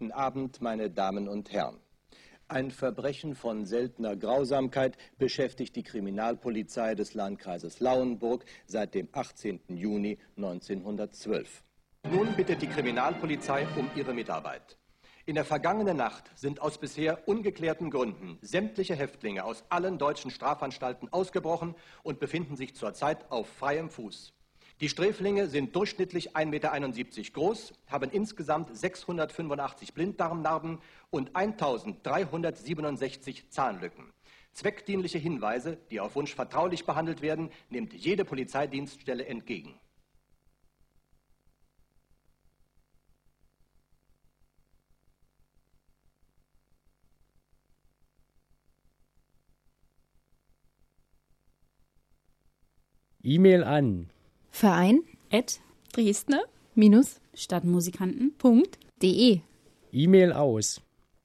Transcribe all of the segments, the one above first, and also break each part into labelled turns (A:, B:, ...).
A: Guten Abend, meine Damen und Herren. Ein Verbrechen von seltener Grausamkeit beschäftigt die Kriminalpolizei des Landkreises Lauenburg seit dem 18. Juni 1912. Nun bittet die Kriminalpolizei um ihre Mitarbeit. In der vergangenen Nacht sind aus bisher ungeklärten Gründen sämtliche Häftlinge aus allen deutschen Strafanstalten ausgebrochen und befinden sich zurzeit auf freiem Fuß. Die Sträflinge sind durchschnittlich 1,71 Meter groß, haben insgesamt 685 Blinddarmnarben und 1367 Zahnlücken. Zweckdienliche Hinweise, die auf Wunsch vertraulich behandelt werden, nimmt jede Polizeidienststelle entgegen.
B: E-Mail an
C: Verein@Dresdner-Stadtmusikanten.de.
B: E-Mail aus.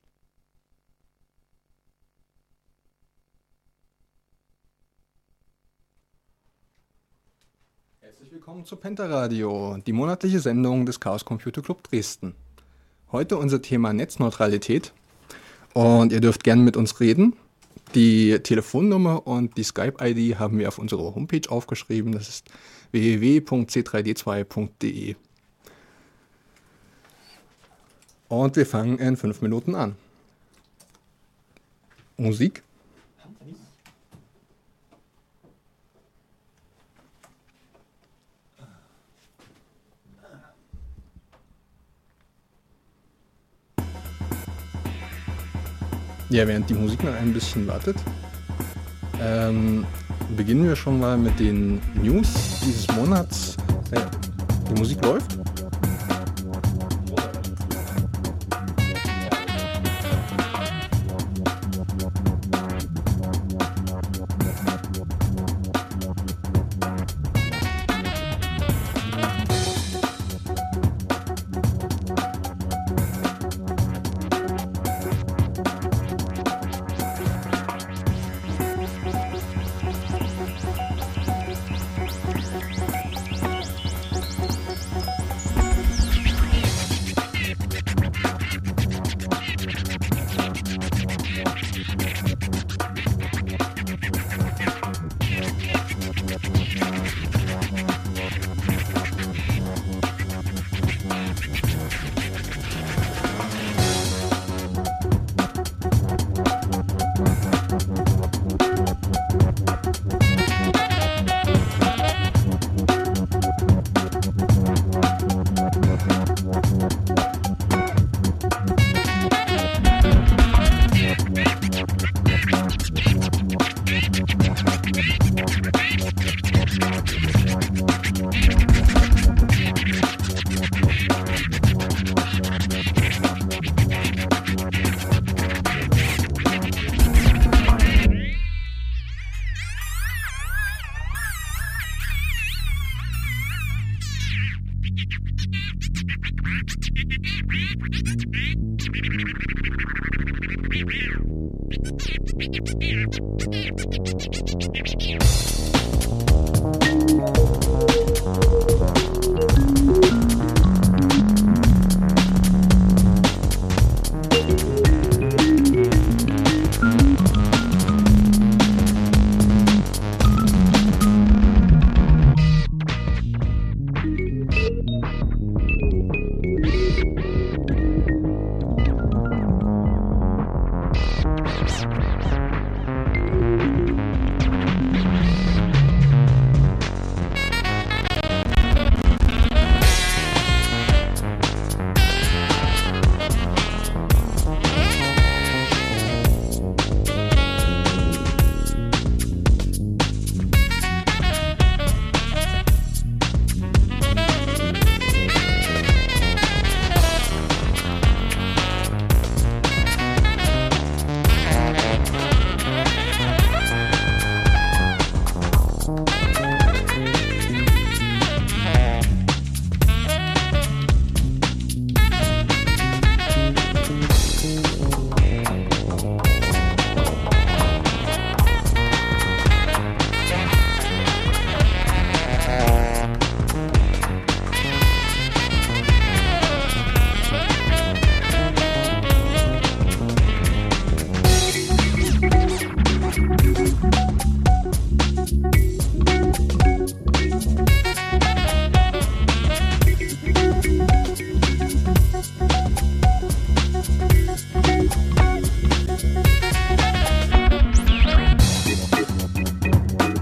D: Herzlich willkommen zu Pentaradio, die monatliche Sendung des Chaos Computer Club Dresden. Heute unser Thema Netzneutralität und ihr dürft gerne mit uns reden. Die Telefonnummer und die Skype-ID haben wir auf unserer Homepage aufgeschrieben. Das ist www.c3d2.de. Und wir fangen in 5 Minuten an. Musik. Ja, während die Musik noch ein bisschen wartet, beginnen wir schon mal mit den News dieses Monats. Die Musik läuft.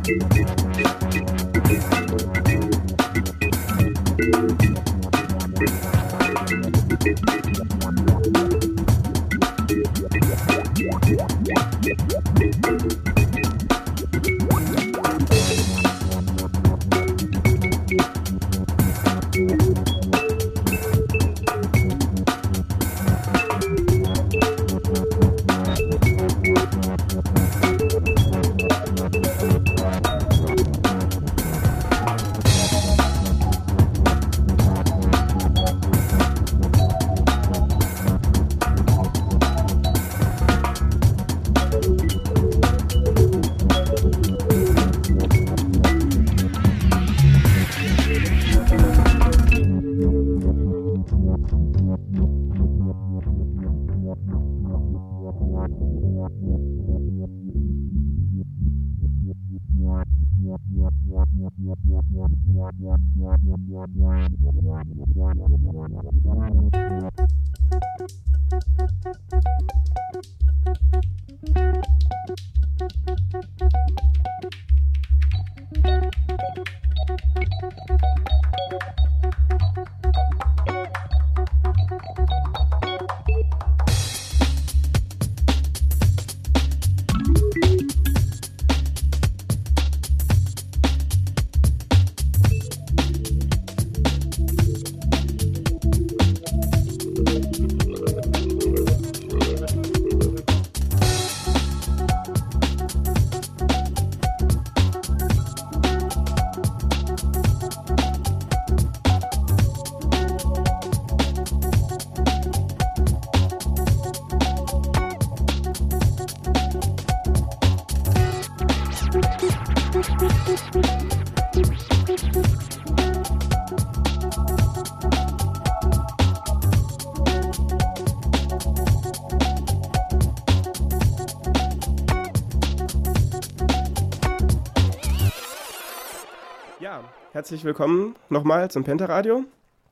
C: Ja, herzlich willkommen nochmal zum Pentaradio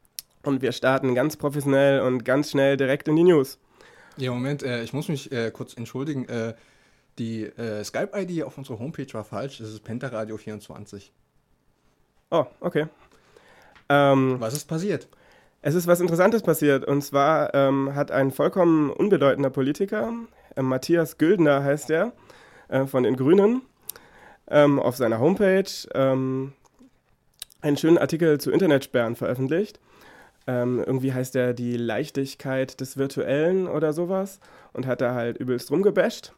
C: und wir starten ganz professionell und ganz schnell direkt in die News.
D: Ja, Moment, ich muss mich kurz entschuldigen. Die Skype-ID auf unserer Homepage war falsch, es ist Pentaradio24.
C: Oh, okay.
D: Was ist passiert?
C: Es ist was Interessantes passiert und zwar hat ein vollkommen unbedeutender Politiker, Matthias Güldner heißt er, von den Grünen, auf seiner Homepage einen schönen Artikel zu Internetsperren veröffentlicht. Irgendwie heißt er die Leichtigkeit des Virtuellen oder sowas und hat da halt übelst rumgebasht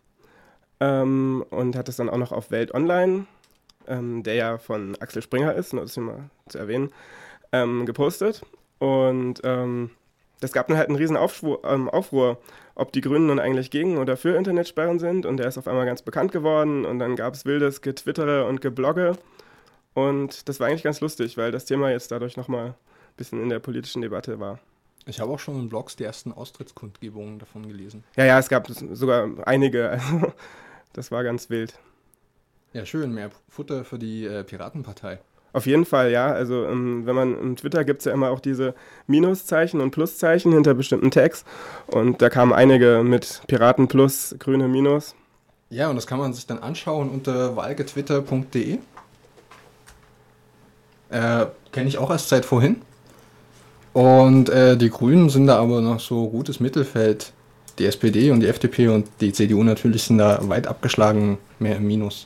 C: und hat das dann auch noch auf Welt Online, der ja von Axel Springer ist, nur das hier mal zu erwähnen, gepostet. Und das gab dann halt einen riesen Aufruhr, ob die Grünen nun eigentlich gegen oder für Internetsperren sind. Und der ist auf einmal ganz bekannt geworden und dann gab es wildes Getwittere und Geblogge. Und das war eigentlich ganz lustig, weil das Thema jetzt dadurch nochmal ein bisschen in der politischen Debatte war.
D: Ich habe auch schon in Blogs die ersten Austrittskundgebungen davon gelesen.
C: Ja, es gab sogar einige, also das war ganz wild.
D: Ja, schön, mehr Futter für die Piratenpartei.
C: Auf jeden Fall, ja. Also wenn man im Twitter gibt es ja immer auch diese Minuszeichen und Pluszeichen hinter bestimmten Tags. Und da kamen einige mit Piraten Plus, Grüne Minus.
D: Ja, und das kann man sich dann anschauen unter walgetwitter.de. Kenne ich auch erst seit vorhin. Und die Grünen sind da aber noch so gutes Mittelfeld. Die SPD und die FDP und die CDU natürlich sind da weit abgeschlagen, mehr im Minus.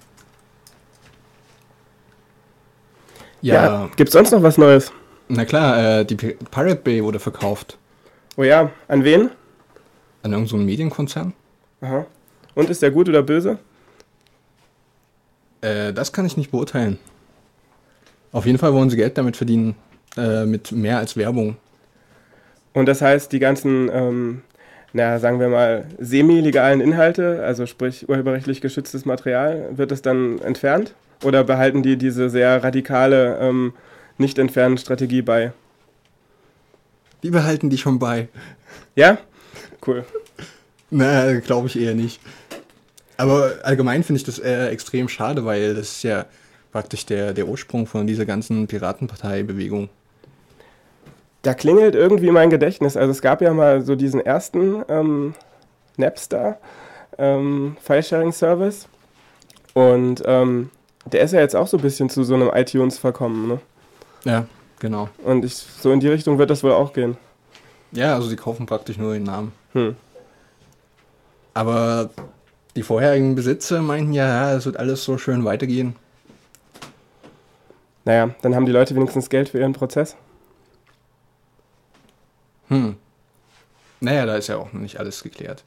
C: Ja, gibt's sonst noch was Neues?
D: Na klar, die Pirate Bay wurde verkauft.
C: Oh ja, an wen?
D: An irgendeinen so Medienkonzern.
C: Aha. Und ist der gut oder böse?
D: Das kann ich nicht beurteilen. Auf jeden Fall wollen sie Geld damit verdienen, mit mehr als Werbung.
C: Und das heißt, die ganzen, sagen wir mal, semi-legalen Inhalte, also sprich urheberrechtlich geschütztes Material, wird es dann entfernt? Oder behalten die diese sehr radikale Nicht-Entfernen-Strategie bei?
D: Die behalten die schon bei.
C: Ja? Cool.
D: Na, glaube ich eher nicht. Aber allgemein finde ich das extrem schade, weil das ist ja praktisch der Ursprung von dieser ganzen Piratenpartei-Bewegung.
C: Da klingelt irgendwie mein Gedächtnis. Also es gab ja mal so diesen ersten Napster File-Sharing-Service und Der ist ja jetzt auch so ein bisschen zu so einem iTunes verkommen, ne?
D: Ja, genau.
C: Und so in die Richtung wird das wohl auch gehen.
D: Ja, also die kaufen praktisch nur den Namen.
C: Hm.
D: Aber die vorherigen Besitzer meinten ja, es wird alles so schön weitergehen.
C: Naja, dann haben die Leute wenigstens Geld für ihren Prozess.
D: Naja, da ist ja auch noch nicht alles geklärt.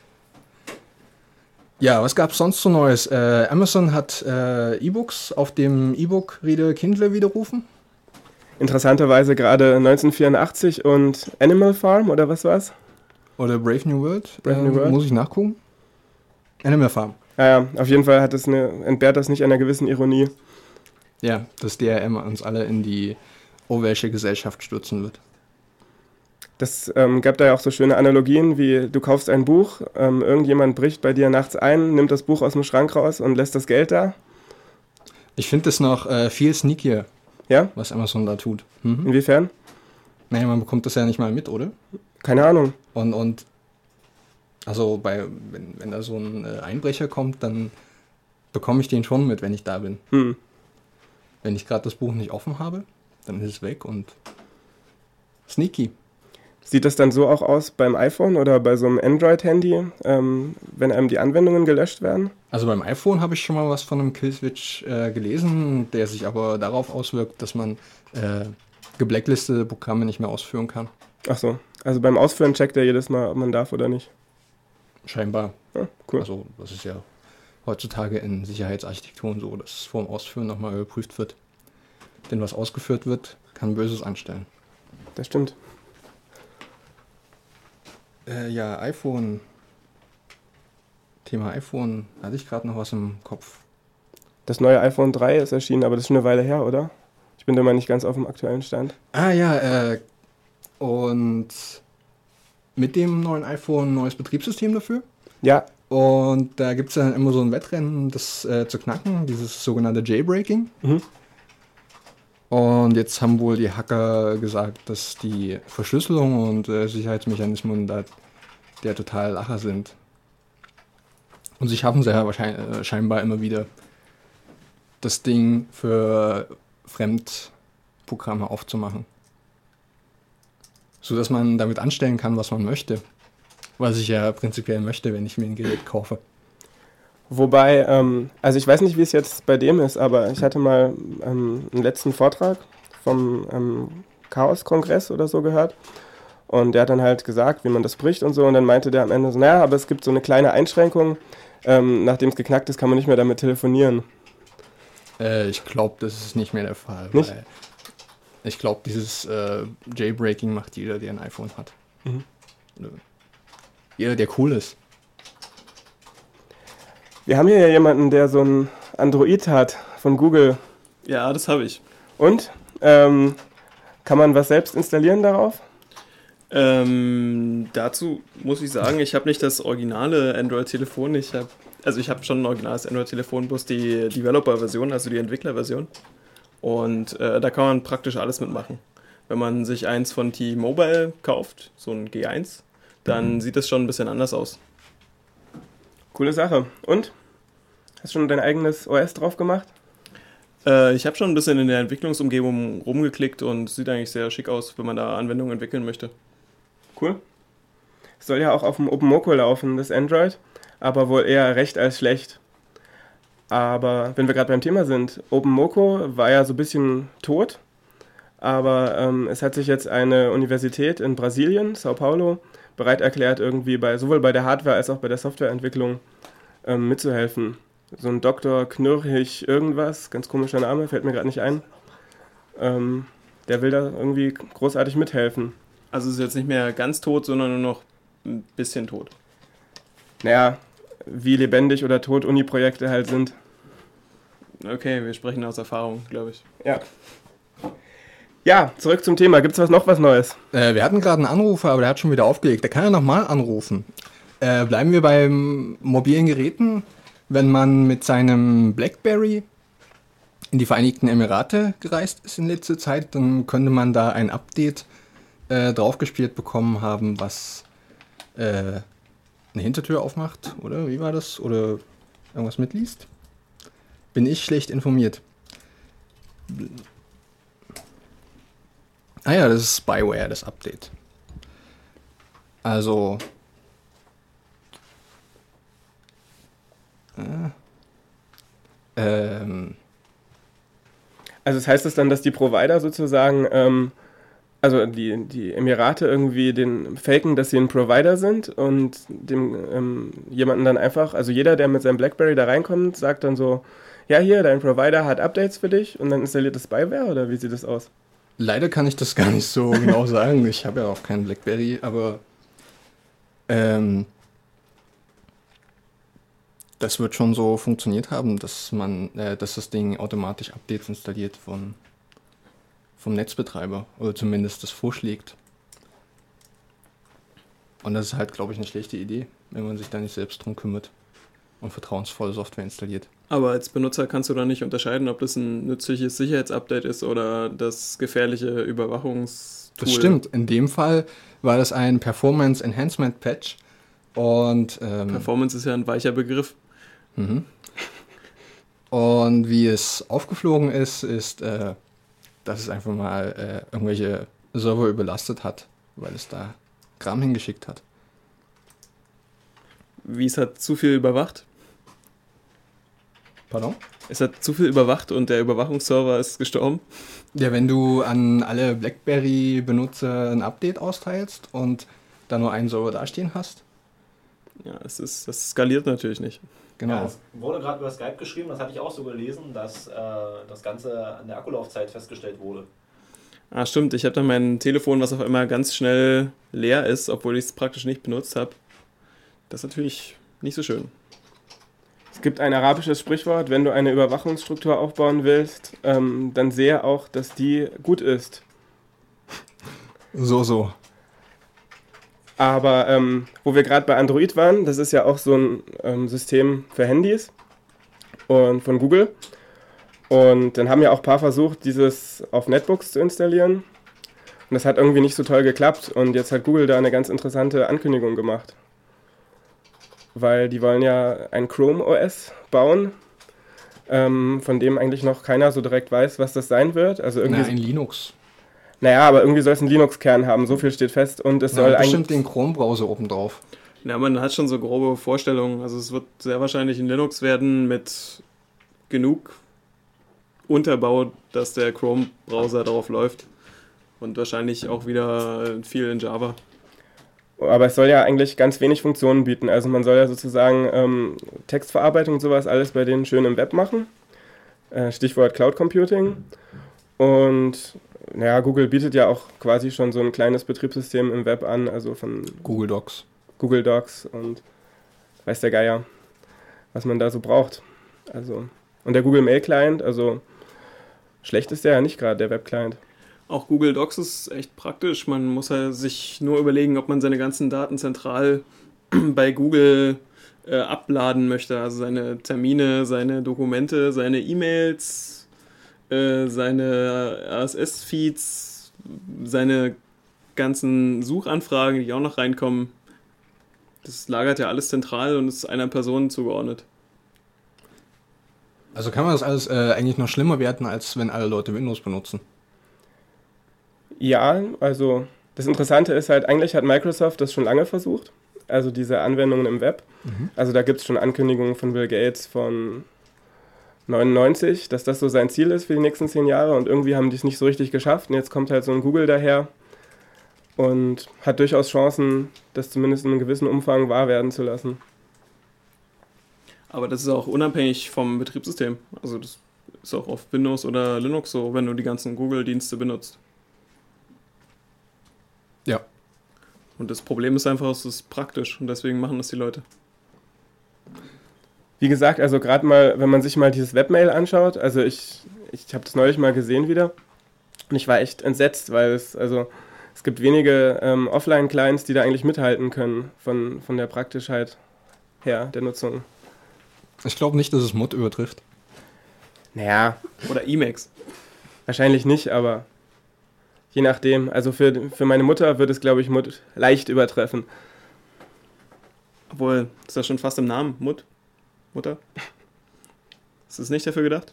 D: Ja, was gab es sonst so Neues? Amazon hat E-Books auf dem E-Book-Reader Kindle widerrufen.
C: Interessanterweise gerade 1984 und Animal Farm, oder was war's?
D: Oder Brave New World.
C: Brave New World.
D: Muss ich nachgucken? Animal Farm.
C: Ja, auf jeden Fall entbehrt das nicht einer gewissen Ironie.
D: Ja, dass DRM uns alle in die Gesellschaft stürzen wird.
C: Das gab da ja auch so schöne Analogien, wie du kaufst ein Buch, irgendjemand bricht bei dir nachts ein, nimmt das Buch aus dem Schrank raus und lässt das Geld da.
D: Ich finde das noch viel sneakier,
C: Ja?
D: was Amazon da tut.
C: Inwiefern?
D: Naja, man bekommt das ja nicht mal mit, oder?
C: Keine Ahnung.
D: Und also wenn da so ein Einbrecher kommt, dann bekomme ich den schon mit, wenn ich da bin. Wenn ich gerade das Buch nicht offen habe, dann ist es weg und sneaky.
C: Sieht das dann so auch aus beim iPhone oder bei so einem Android-Handy, wenn einem die Anwendungen gelöscht werden?
D: Also beim iPhone habe ich schon mal was von einem Killswitch gelesen, der sich aber darauf auswirkt, dass man gebblacklistete Programme nicht mehr ausführen kann.
C: Ach so, also beim Ausführen checkt er jedes Mal, ob man darf oder nicht.
D: Scheinbar.
C: Ja, cool.
D: Also das ist ja heutzutage in Sicherheitsarchitekturen so, dass vor dem Ausführen nochmal überprüft wird. Denn was ausgeführt wird, kann Böses anstellen.
C: Das stimmt.
D: Ja, iPhone. Thema iPhone. Hatte ich gerade noch was im Kopf.
C: Das neue iPhone 3 ist erschienen, aber das ist schon eine Weile her, oder? Ich bin da mal nicht ganz auf dem aktuellen Stand.
D: Ah ja, und mit dem neuen iPhone ein neues Betriebssystem dafür.
C: Ja,
D: Und da gibt es dann immer so ein Wettrennen, das zu knacken, dieses sogenannte Jailbreaking. Und jetzt haben wohl die Hacker gesagt, dass die Verschlüsselung und Sicherheitsmechanismen da der total Lacher sind. Und sie schaffen es ja scheinbar immer wieder, das Ding für Fremdprogramme aufzumachen. So dass man damit anstellen kann, was man möchte. Was ich ja prinzipiell möchte, wenn ich mir ein Gerät kaufe.
C: wobei, also ich weiß nicht, wie es jetzt bei dem ist, aber ich hatte mal einen letzten Vortrag vom Chaos-Kongress oder so gehört. Und der hat dann halt gesagt, wie man das bricht und so. Und dann meinte der am Ende so, naja, aber es gibt so eine kleine Einschränkung. Nachdem es geknackt ist, kann man nicht mehr damit telefonieren.
D: Ich glaube, das ist nicht mehr der Fall.
C: Nicht?
D: Weil ich glaube, dieses Jailbreaking macht jeder, der ein iPhone hat. Jeder, der cool ist.
C: Wir haben hier ja jemanden, der so ein Android hat von Google.
E: Ja, das habe ich.
C: Und? Kann man was selbst installieren darauf?
E: Dazu muss ich sagen, ich habe nicht das originale Android-Telefon. Ich habe schon ein originales Android-Telefon, bloß die Developer-Version, also die Entwickler-Version. Und da kann man praktisch alles mitmachen. Wenn man sich eins von T-Mobile kauft, so ein G1, dann sieht das schon ein bisschen anders aus.
C: Coole Sache. Und? Hast du schon dein eigenes OS drauf gemacht?
E: Ich habe schon ein bisschen in der Entwicklungsumgebung rumgeklickt und sieht eigentlich sehr schick aus, wenn man da Anwendungen entwickeln möchte.
C: Cool. Es soll ja auch auf dem OpenMoko laufen, das Android, aber wohl eher recht als schlecht. Aber wenn wir gerade beim Thema sind, OpenMoko war ja so ein bisschen tot, aber es hat sich jetzt eine Universität in Brasilien, Sao Paulo, bereit erklärt, irgendwie sowohl bei der Hardware- als auch bei der Softwareentwicklung mitzuhelfen. So ein Dr. Knirchig irgendwas, ganz komischer Name, fällt mir gerade nicht ein. Der will da irgendwie großartig mithelfen.
E: Also es ist jetzt nicht mehr ganz tot, sondern nur noch ein bisschen tot.
C: Naja, wie lebendig oder tot Uni-Projekte halt sind.
E: Okay, wir sprechen aus Erfahrung, glaube ich.
C: Ja. Ja, zurück zum Thema. Gibt es noch was Neues?
D: Wir hatten gerade einen Anrufer, aber der hat schon wieder aufgelegt. Der kann ja nochmal anrufen. Bleiben wir beim mobilen Geräten. Wenn man mit seinem BlackBerry in die Vereinigten Emirate gereist ist in letzter Zeit, dann könnte man da ein Update draufgespielt bekommen haben, was eine Hintertür aufmacht, oder wie war das? Oder irgendwas mitliest. bin ich schlecht informiert. Ah ja, das ist Spyware, das Update. Also...
C: Also das heißt es dann, dass die Provider sozusagen, also die Emirate irgendwie den faken, dass sie ein Provider sind und dem jemanden dann einfach, also jeder, der mit seinem BlackBerry da reinkommt, sagt dann so, ja hier, dein Provider hat Updates für dich und dann installiert das Spyware oder wie sieht das aus?
D: Leider kann ich das gar nicht so genau sagen. Ich habe ja auch keinen BlackBerry, aber das wird schon so funktioniert haben, dass dass das Ding automatisch Updates installiert vom Netzbetreiber oder zumindest das vorschlägt. Und das ist halt, glaube ich, eine schlechte Idee, wenn man sich da nicht selbst drum kümmert und vertrauensvolle Software installiert.
E: Aber als Benutzer kannst du da nicht unterscheiden, ob das ein nützliches Sicherheitsupdate ist oder das gefährliche Überwachungstool.
D: Das stimmt. In dem Fall war das ein Performance Enhancement Patch. Und
E: Performance ist ja ein weicher Begriff.
D: Mhm. Und wie es aufgeflogen ist, dass es einfach mal irgendwelche Server überlastet hat, weil es da Kram hingeschickt hat.
E: Wie es hat zu viel überwacht?
D: Pardon?
E: Es hat zu viel überwacht und der Überwachungsserver ist gestorben.
D: Ja, wenn du an alle BlackBerry-Benutzer ein Update austeilst und da nur einen Server dastehen hast.
E: Ja, das skaliert natürlich nicht.
D: Genau.
F: Ja, es wurde gerade über Skype geschrieben, das hatte ich auch so gelesen, dass das Ganze an der Akkulaufzeit festgestellt wurde.
E: Ah, stimmt. Ich habe dann mein Telefon, was auf einmal ganz schnell leer ist, obwohl ich es praktisch nicht benutzt habe. Das ist natürlich nicht so schön.
C: Es gibt ein arabisches Sprichwort, wenn du eine Überwachungsstruktur aufbauen willst, dann sehe auch, dass die gut ist.
D: So.
C: Aber wo wir gerade bei Android waren, das ist ja auch so ein System für Handys und von Google. Und dann haben ja auch ein paar versucht, dieses auf Netbooks zu installieren. Und das hat irgendwie nicht so toll geklappt. Und jetzt hat Google da eine ganz interessante Ankündigung gemacht. Weil die wollen ja ein Chrome OS bauen, von dem eigentlich noch keiner so direkt weiß, was das sein wird. Also irgendwie
D: ein Linux.
C: Naja, aber irgendwie soll es einen Linux-Kern haben, so viel steht fest. Und es soll
D: bestimmt den Chrome-Browser oben drauf.
E: Ja, man hat schon so grobe Vorstellungen. Also es wird sehr wahrscheinlich ein Linux werden mit genug Unterbau, dass der Chrome-Browser drauf läuft. Und wahrscheinlich auch wieder viel in Java.
C: Aber es soll ja eigentlich ganz wenig Funktionen bieten. Also man soll ja sozusagen Textverarbeitung und sowas alles bei denen schön im Web machen. Stichwort Cloud Computing. Und naja, Google bietet ja auch quasi schon so ein kleines Betriebssystem im Web an, also von
D: Google Docs
C: und weiß der Geier, was man da so braucht. Also, und der Google Mail Client, also schlecht ist der ja nicht gerade, der Web Client.
E: Auch Google Docs ist echt praktisch. Man muss halt sich nur überlegen, ob man seine ganzen Daten zentral bei Google abladen möchte. Also seine Termine, seine Dokumente, seine E-Mails, seine RSS-Feeds, seine ganzen Suchanfragen, die auch noch reinkommen. Das lagert ja alles zentral und ist einer Person zugeordnet.
D: Also kann man das alles eigentlich noch schlimmer werten, als wenn alle Leute Windows benutzen?
C: Ja, also das Interessante ist halt, eigentlich hat Microsoft das schon lange versucht, also diese Anwendungen im Web. Also da gibt es schon Ankündigungen von Bill Gates von 99, dass das so sein Ziel ist für die nächsten 10 Jahre und irgendwie haben die es nicht so richtig geschafft und jetzt kommt halt so ein Google daher und hat durchaus Chancen, das zumindest in einem gewissen Umfang wahr werden zu lassen.
E: Aber das ist auch unabhängig vom Betriebssystem. Also das ist auch auf Windows oder Linux so, wenn du die ganzen Google-Dienste benutzt.
D: Ja.
E: Und das Problem ist einfach, es ist praktisch und deswegen machen das die Leute.
C: Wie gesagt, also gerade mal, wenn man sich mal dieses Webmail anschaut, also ich habe das neulich mal gesehen wieder und ich war echt entsetzt, weil es gibt wenige Offline-Clients, die da eigentlich mithalten können von der Praktischheit her der Nutzung.
D: Ich glaube nicht, dass es Mod übertrifft.
C: Naja,
E: Oder Emacs.
C: wahrscheinlich nicht, aber je nachdem. Also für meine Mutter wird es, glaube ich, Mod leicht übertreffen.
E: Obwohl, ist das schon fast im Namen. Mutter? Ist es nicht dafür gedacht?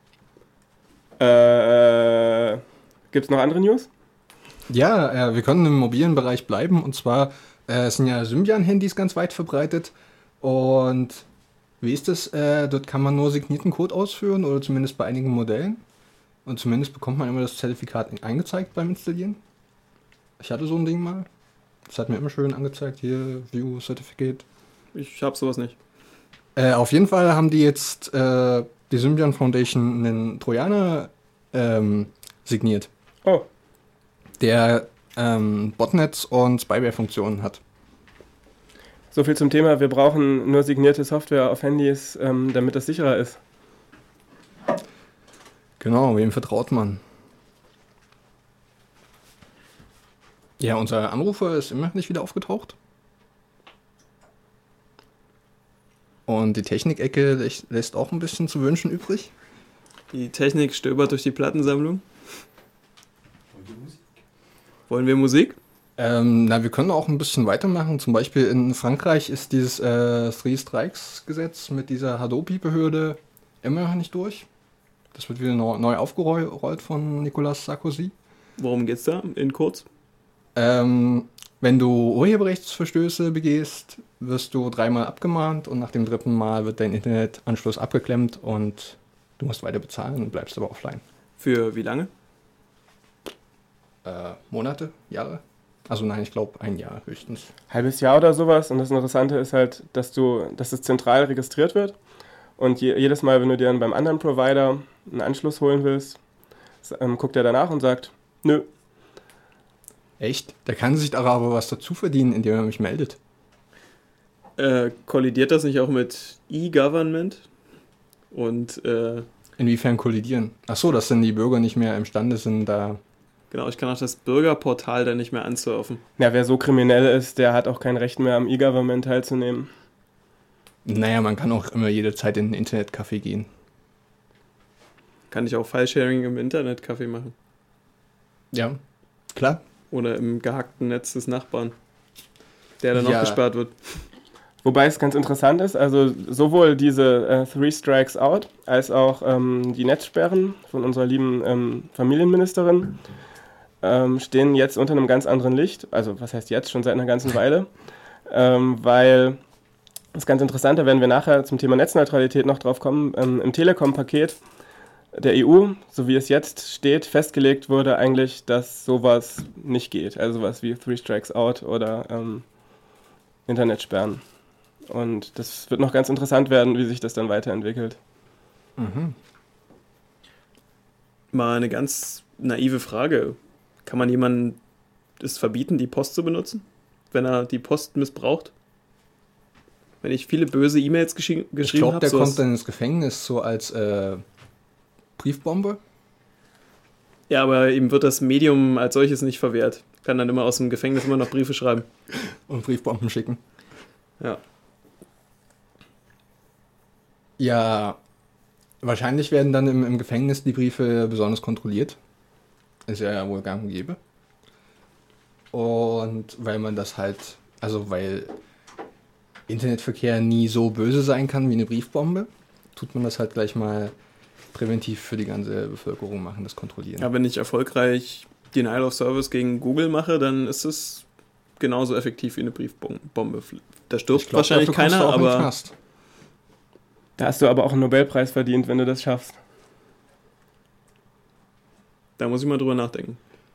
C: Gibt es noch andere News?
D: Ja, wir können im mobilen Bereich bleiben. Und zwar sind ja Symbian-Handys ganz weit verbreitet. Und wie ist das? Dort kann man nur signierten Code ausführen oder zumindest bei einigen Modellen. Und zumindest bekommt man immer das Zertifikat eingezeigt beim Installieren. Ich hatte so ein Ding mal. Das hat mir immer schön angezeigt, hier, View Certificate.
E: Ich habe sowas nicht.
D: Auf jeden Fall haben die jetzt die Symbian Foundation einen Trojaner signiert,
C: Oh,
D: der Botnets und Spyware-Funktionen hat.
C: so viel zum Thema, wir brauchen nur signierte Software auf Handys, damit das sicherer ist.
D: Genau, wem vertraut man? Ja, unser Anrufer ist immer noch nicht wieder aufgetaucht. Und die Technikecke lässt auch ein bisschen zu wünschen übrig.
E: Die Technik stöbert durch die Plattensammlung. Wollen wir Musik?
D: Wir können auch ein bisschen weitermachen. Zum Beispiel in Frankreich ist dieses Three-Strikes-Gesetz mit dieser Hadopi-Behörde immer noch nicht durch. Das wird wieder neu aufgerollt von Nicolas Sarkozy.
E: Worum geht's da in kurz?
D: Wenn du Urheberrechtsverstöße begehst, wirst du 3-mal abgemahnt und nach dem 3. Mal wird dein Internetanschluss abgeklemmt und du musst weiter bezahlen und bleibst aber offline.
E: Für wie lange?
D: Monate? Jahre? Also nein, ich glaube 1 Jahr höchstens.
C: Halbes Jahr oder sowas. Und das Interessante ist halt, dass es zentral registriert wird. Und jedes Mal, wenn du dir dann beim anderen Provider einen Anschluss holen willst, guckt er danach und sagt, nö.
D: Echt? Da kann sich doch aber was dazu verdienen, indem er mich meldet.
E: Kollidiert das nicht auch mit E-Government? Und
D: Inwiefern kollidieren? Ach so, dass dann die Bürger nicht mehr imstande sind, da...
E: genau, ich kann auch das Bürgerportal dann nicht mehr ansurfen.
C: Ja, wer so kriminell ist, der hat auch kein Recht mehr am E-Government teilzunehmen.
D: Naja, man kann auch immer jederzeit in ein Internetcafé gehen.
E: Kann ich auch Filesharing im Internetcafé machen?
D: Ja, klar.
E: Oder im gehackten Netz des Nachbarn, der dann
D: Ja.
E: auch gesperrt wird.
C: Wobei es ganz interessant ist, also sowohl diese Three Strikes Out als auch die Netzsperren von unserer lieben Familienministerin stehen jetzt unter einem ganz anderen Licht. Also was heißt jetzt? Schon seit einer ganzen Weile. Weil das ist ganz interessant, da werden wir nachher zum Thema Netzneutralität noch drauf kommen. Im Telekom-Paket der EU, so wie es jetzt steht, festgelegt wurde eigentlich, dass sowas nicht geht. Also sowas wie Three Strikes Out oder Internetsperren. Und das wird noch ganz interessant werden, wie sich das dann weiterentwickelt.
D: Mhm.
E: Mal eine ganz naive Frage. Kann man jemandem es verbieten, die Post zu benutzen, wenn er die Post missbraucht? Wenn ich viele böse E-Mails geschrieben
D: Ich glaube,
E: habe?
D: der kommt dann ins Gefängnis so als Briefbombe.
E: Ja, aber ihm wird das Medium als solches nicht verwehrt. Kann dann immer aus dem Gefängnis immer noch Briefe schreiben.
D: Und Briefbomben schicken.
E: Ja.
D: Ja, wahrscheinlich werden dann im Gefängnis die Briefe besonders kontrolliert. Ist ja wohl gang und gäbe. Und weil man das halt, also weil Internetverkehr nie so böse sein kann wie eine Briefbombe, tut man das halt gleich mal präventiv für die ganze Bevölkerung machen, das kontrollieren.
E: Ja, wenn ich erfolgreich Denial of Service gegen Google mache, dann ist es genauso effektiv wie eine Briefbombe. Da stirbt
D: Ich glaub,
E: wahrscheinlich
D: dafür kommst
E: keiner,
D: du auch in den
E: aber
D: Knast.
C: Da hast du aber auch einen Nobelpreis verdient, wenn du das schaffst.
E: da muss ich mal drüber nachdenken.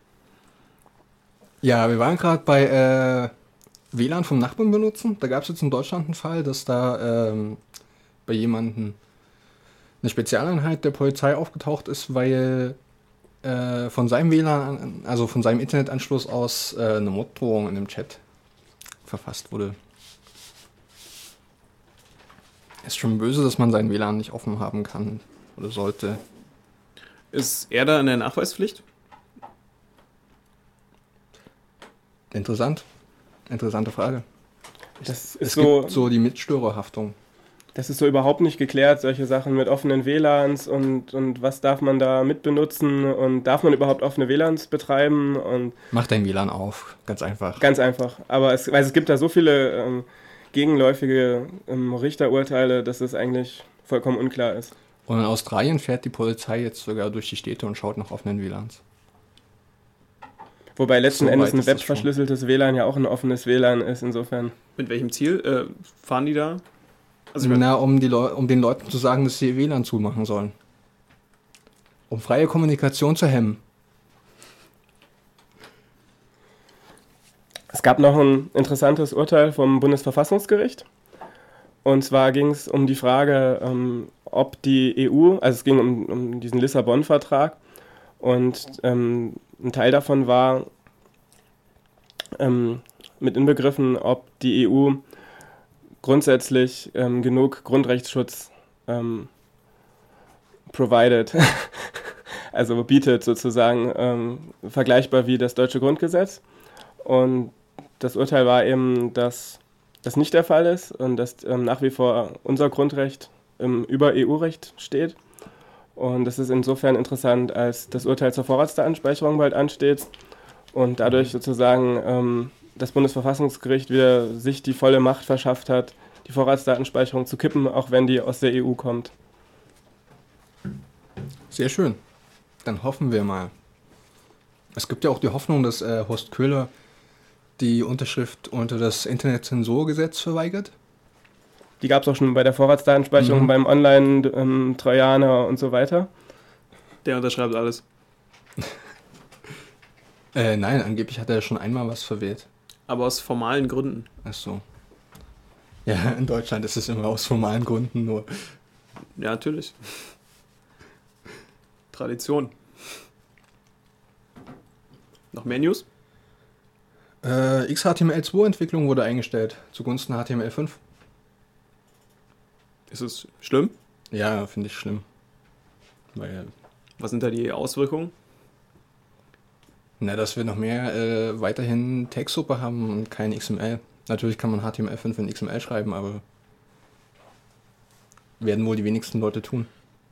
D: Ja, wir waren gerade bei WLAN vom Nachbarn benutzen. Da gab es jetzt in Deutschland einen Fall, dass da bei jemandem eine Spezialeinheit der Polizei aufgetaucht ist, weil von seinem WLAN, also von seinem Internetanschluss aus eine Morddrohung in dem Chat verfasst wurde. Ist schon böse, dass man sein WLAN nicht offen haben kann oder sollte.
E: Ist er da in der Nachweispflicht?
D: Interessant. Interessante Frage.
C: Das ist
D: Es
C: so,
D: gibt so die Mitstörerhaftung.
C: das ist so überhaupt nicht geklärt, solche Sachen mit offenen WLANs und was darf man da mitbenutzen und darf man überhaupt offene WLANs betreiben und
D: Mach dein WLAN auf, ganz einfach.
C: ganz einfach. Aber weil es gibt da so viele gegenläufige Richterurteile, dass es eigentlich vollkommen unklar ist.
D: Und in Australien fährt die Polizei jetzt sogar durch die Städte und schaut nach offenen WLANs.
C: Wobei letzten
D: So
C: Endes
D: weit
C: ein
D: ist das
C: webverschlüsseltes WLAN ja auch ein offenes WLAN ist, insofern.
E: Mit welchem Ziel fahren die da? Also ich mein,
D: Na, um den Leuten zu sagen, dass sie WLAN zumachen sollen. Um freie Kommunikation zu hemmen.
C: Es gab noch ein interessantes Urteil vom Bundesverfassungsgericht. Und zwar ging es um die Frage, ob die EU, also es ging um diesen Lissabon-Vertrag, und ein Teil davon war mit inbegriffen, ob die EU grundsätzlich genug Grundrechtsschutz provided, also bietet sozusagen, vergleichbar wie das deutsche Grundgesetz. Und das Urteil war eben, dass das nicht der Fall ist und dass nach wie vor unser Grundrecht über EU-Recht steht. Und das ist insofern interessant, als das Urteil zur Vorratsdatenspeicherung bald ansteht und dadurch sozusagen das Bundesverfassungsgericht wieder sich die volle Macht verschafft hat, die Vorratsdatenspeicherung zu kippen, auch wenn die aus der EU kommt.
D: Sehr schön. Dann hoffen wir mal. Es gibt ja auch die Hoffnung, dass Horst Köhler die Unterschrift unter das Internetzensurgesetz verweigert.
C: Die gab es auch schon bei der Vorratsdatenspeicherung, beim Online-Trojaner und so weiter.
E: der unterschreibt alles.
D: Nein, angeblich hat er schon einmal was verwählt.
E: Aber aus formalen Gründen.
D: Ach so. Ja, in Deutschland ist es immer aus formalen Gründen nur.
E: Ja, natürlich. Tradition. Noch mehr News?
D: XHTML2-Entwicklung wurde eingestellt, zugunsten HTML5.
E: Ist es schlimm?
D: Ja, finde ich schlimm. Weil,
E: Was sind da die Auswirkungen?
D: na, dass wir noch mehr weiterhin Textsuppe haben und kein XML. Natürlich kann man HTML5 in XML schreiben, aber werden wohl die wenigsten Leute tun.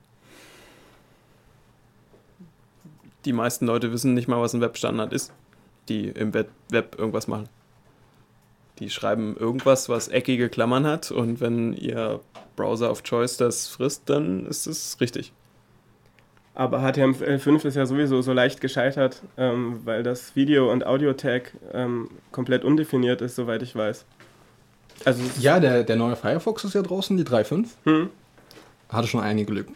E: Die meisten Leute wissen nicht mal, was ein Webstandard ist, die im Web irgendwas machen. Die schreiben irgendwas, was eckige Klammern hat, und wenn ihr Browser of Choice das frisst, dann ist es richtig.
C: Aber HTML5 ist ja sowieso so leicht gescheitert, weil das Video- und Audio-Tag komplett undefiniert ist, soweit ich weiß. Also
D: Ja, der neue Firefox ist ja draußen, die 3.5. Hatte schon einige Lücken.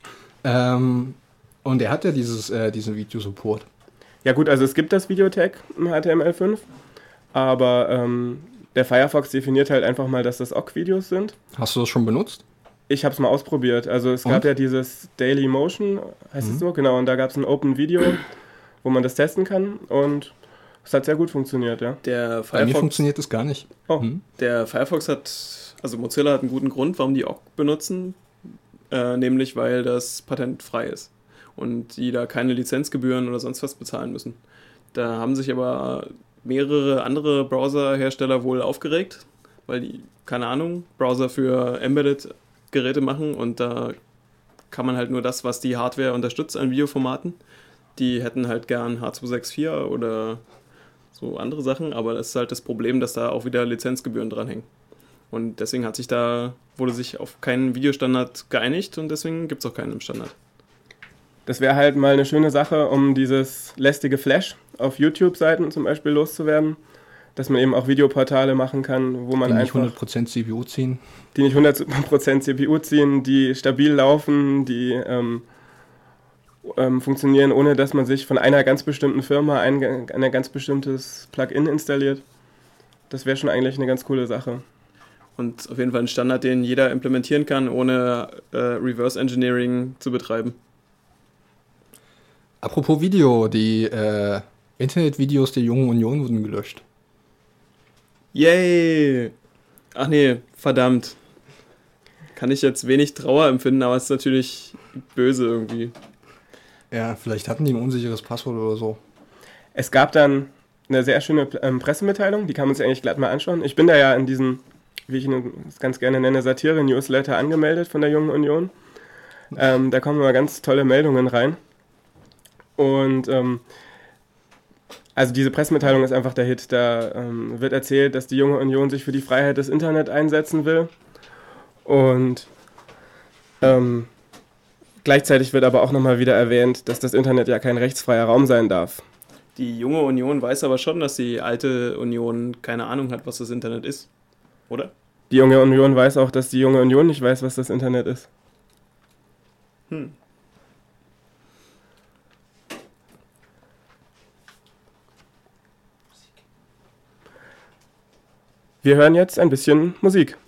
D: Und er hat ja diesen Video-Support.
C: ja gut, also es gibt das Videotag im HTML5, aber der Firefox definiert halt einfach mal, dass das OGG-Videos sind.
D: Hast du das schon benutzt?
C: Ich habe es mal ausprobiert. Also es gab
D: Und?
C: ja dieses Daily Motion, heißt es so, genau, und da gab es ein Open Video, wo man das testen kann, und es hat sehr gut funktioniert, ja.
E: Der
D: Bei mir
E: Firefox,
D: funktioniert das gar nicht.
C: Oh.
E: der Firefox also Mozilla hat einen guten Grund, warum die OGG benutzen, nämlich weil das patentfrei ist und die da keine Lizenzgebühren oder sonst was bezahlen müssen. Da haben sich aber mehrere andere Browserhersteller wohl aufgeregt, weil die, keine Ahnung, Browser für Embedded-Geräte machen, und da kann man halt nur das, was die Hardware unterstützt an Videoformaten. Die hätten halt gern H264 oder so andere Sachen, aber das ist halt das Problem, dass da auch wieder Lizenzgebühren dranhängen. Und deswegen wurde sich auf keinen Videostandard geeinigt, und deswegen gibt es auch keinen im Standard.
C: Das wäre halt mal eine schöne Sache, um dieses lästige Flash auf YouTube-Seiten zum Beispiel loszuwerden, dass man eben auch Videoportale machen kann, wo man
D: Die nicht
C: einfach
D: 100% CPU ziehen.
C: die nicht 100% CPU ziehen, die stabil laufen, die funktionieren, ohne dass man sich von einer ganz bestimmten Firma ein ganz bestimmtes Plugin installiert. Das wäre schon eigentlich eine ganz coole Sache.
E: Und auf jeden Fall ein Standard, den jeder implementieren kann, ohne Reverse Engineering zu betreiben.
D: Apropos Video, die Internetvideos der Jungen Union wurden gelöscht.
E: Yay! Ach nee, verdammt. Kann ich jetzt wenig Trauer empfinden, aber es ist natürlich böse irgendwie.
D: Ja, vielleicht hatten die ein unsicheres Passwort oder so.
C: Es gab dann eine sehr schöne Pressemitteilung, die kann man sich eigentlich glatt mal anschauen. Ich bin da ja in diesen, wie ich es ganz gerne nenne, Satire-Newsletter angemeldet von der Jungen Union. Da kommen immer ganz tolle Meldungen rein. Und also diese Pressemitteilung ist einfach der Hit. Da wird erzählt, dass die Junge Union sich für die Freiheit des Internet einsetzen will. Und Gleichzeitig wird aber auch nochmal wieder erwähnt, dass das Internet ja kein rechtsfreier Raum sein darf.
E: Die junge Union weiß aber schon, dass die alte Union keine Ahnung hat, was das Internet ist, oder?
C: Die junge Union weiß auch, dass die junge Union nicht weiß, was das Internet ist. Wir hören jetzt ein bisschen Musik.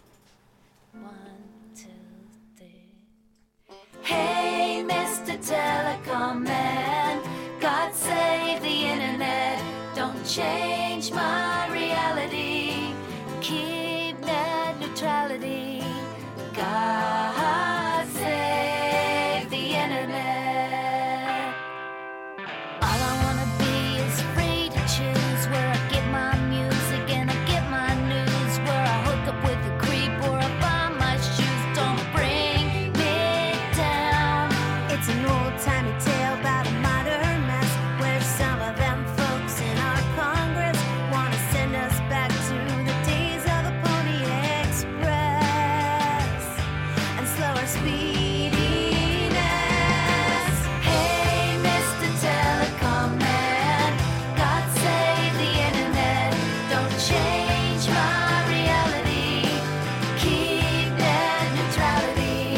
G: Hey, Mr. Telecom Man, God save the internet. Don't change my reality. Keep net neutrality. God save the internet. All I wanna be is free to choose where I get my music and I get my news. Where I hook up with a creep or I buy my shoes. Don't bring me down.
H: It's an old-timey tale about a modern mess where some of them folks in our Congress want to send us back to the days of the Pony Express and slower speediness.
G: Hey, Mr. Telecom Man, God save the internet. Don't change my reality. Keep net neutrality.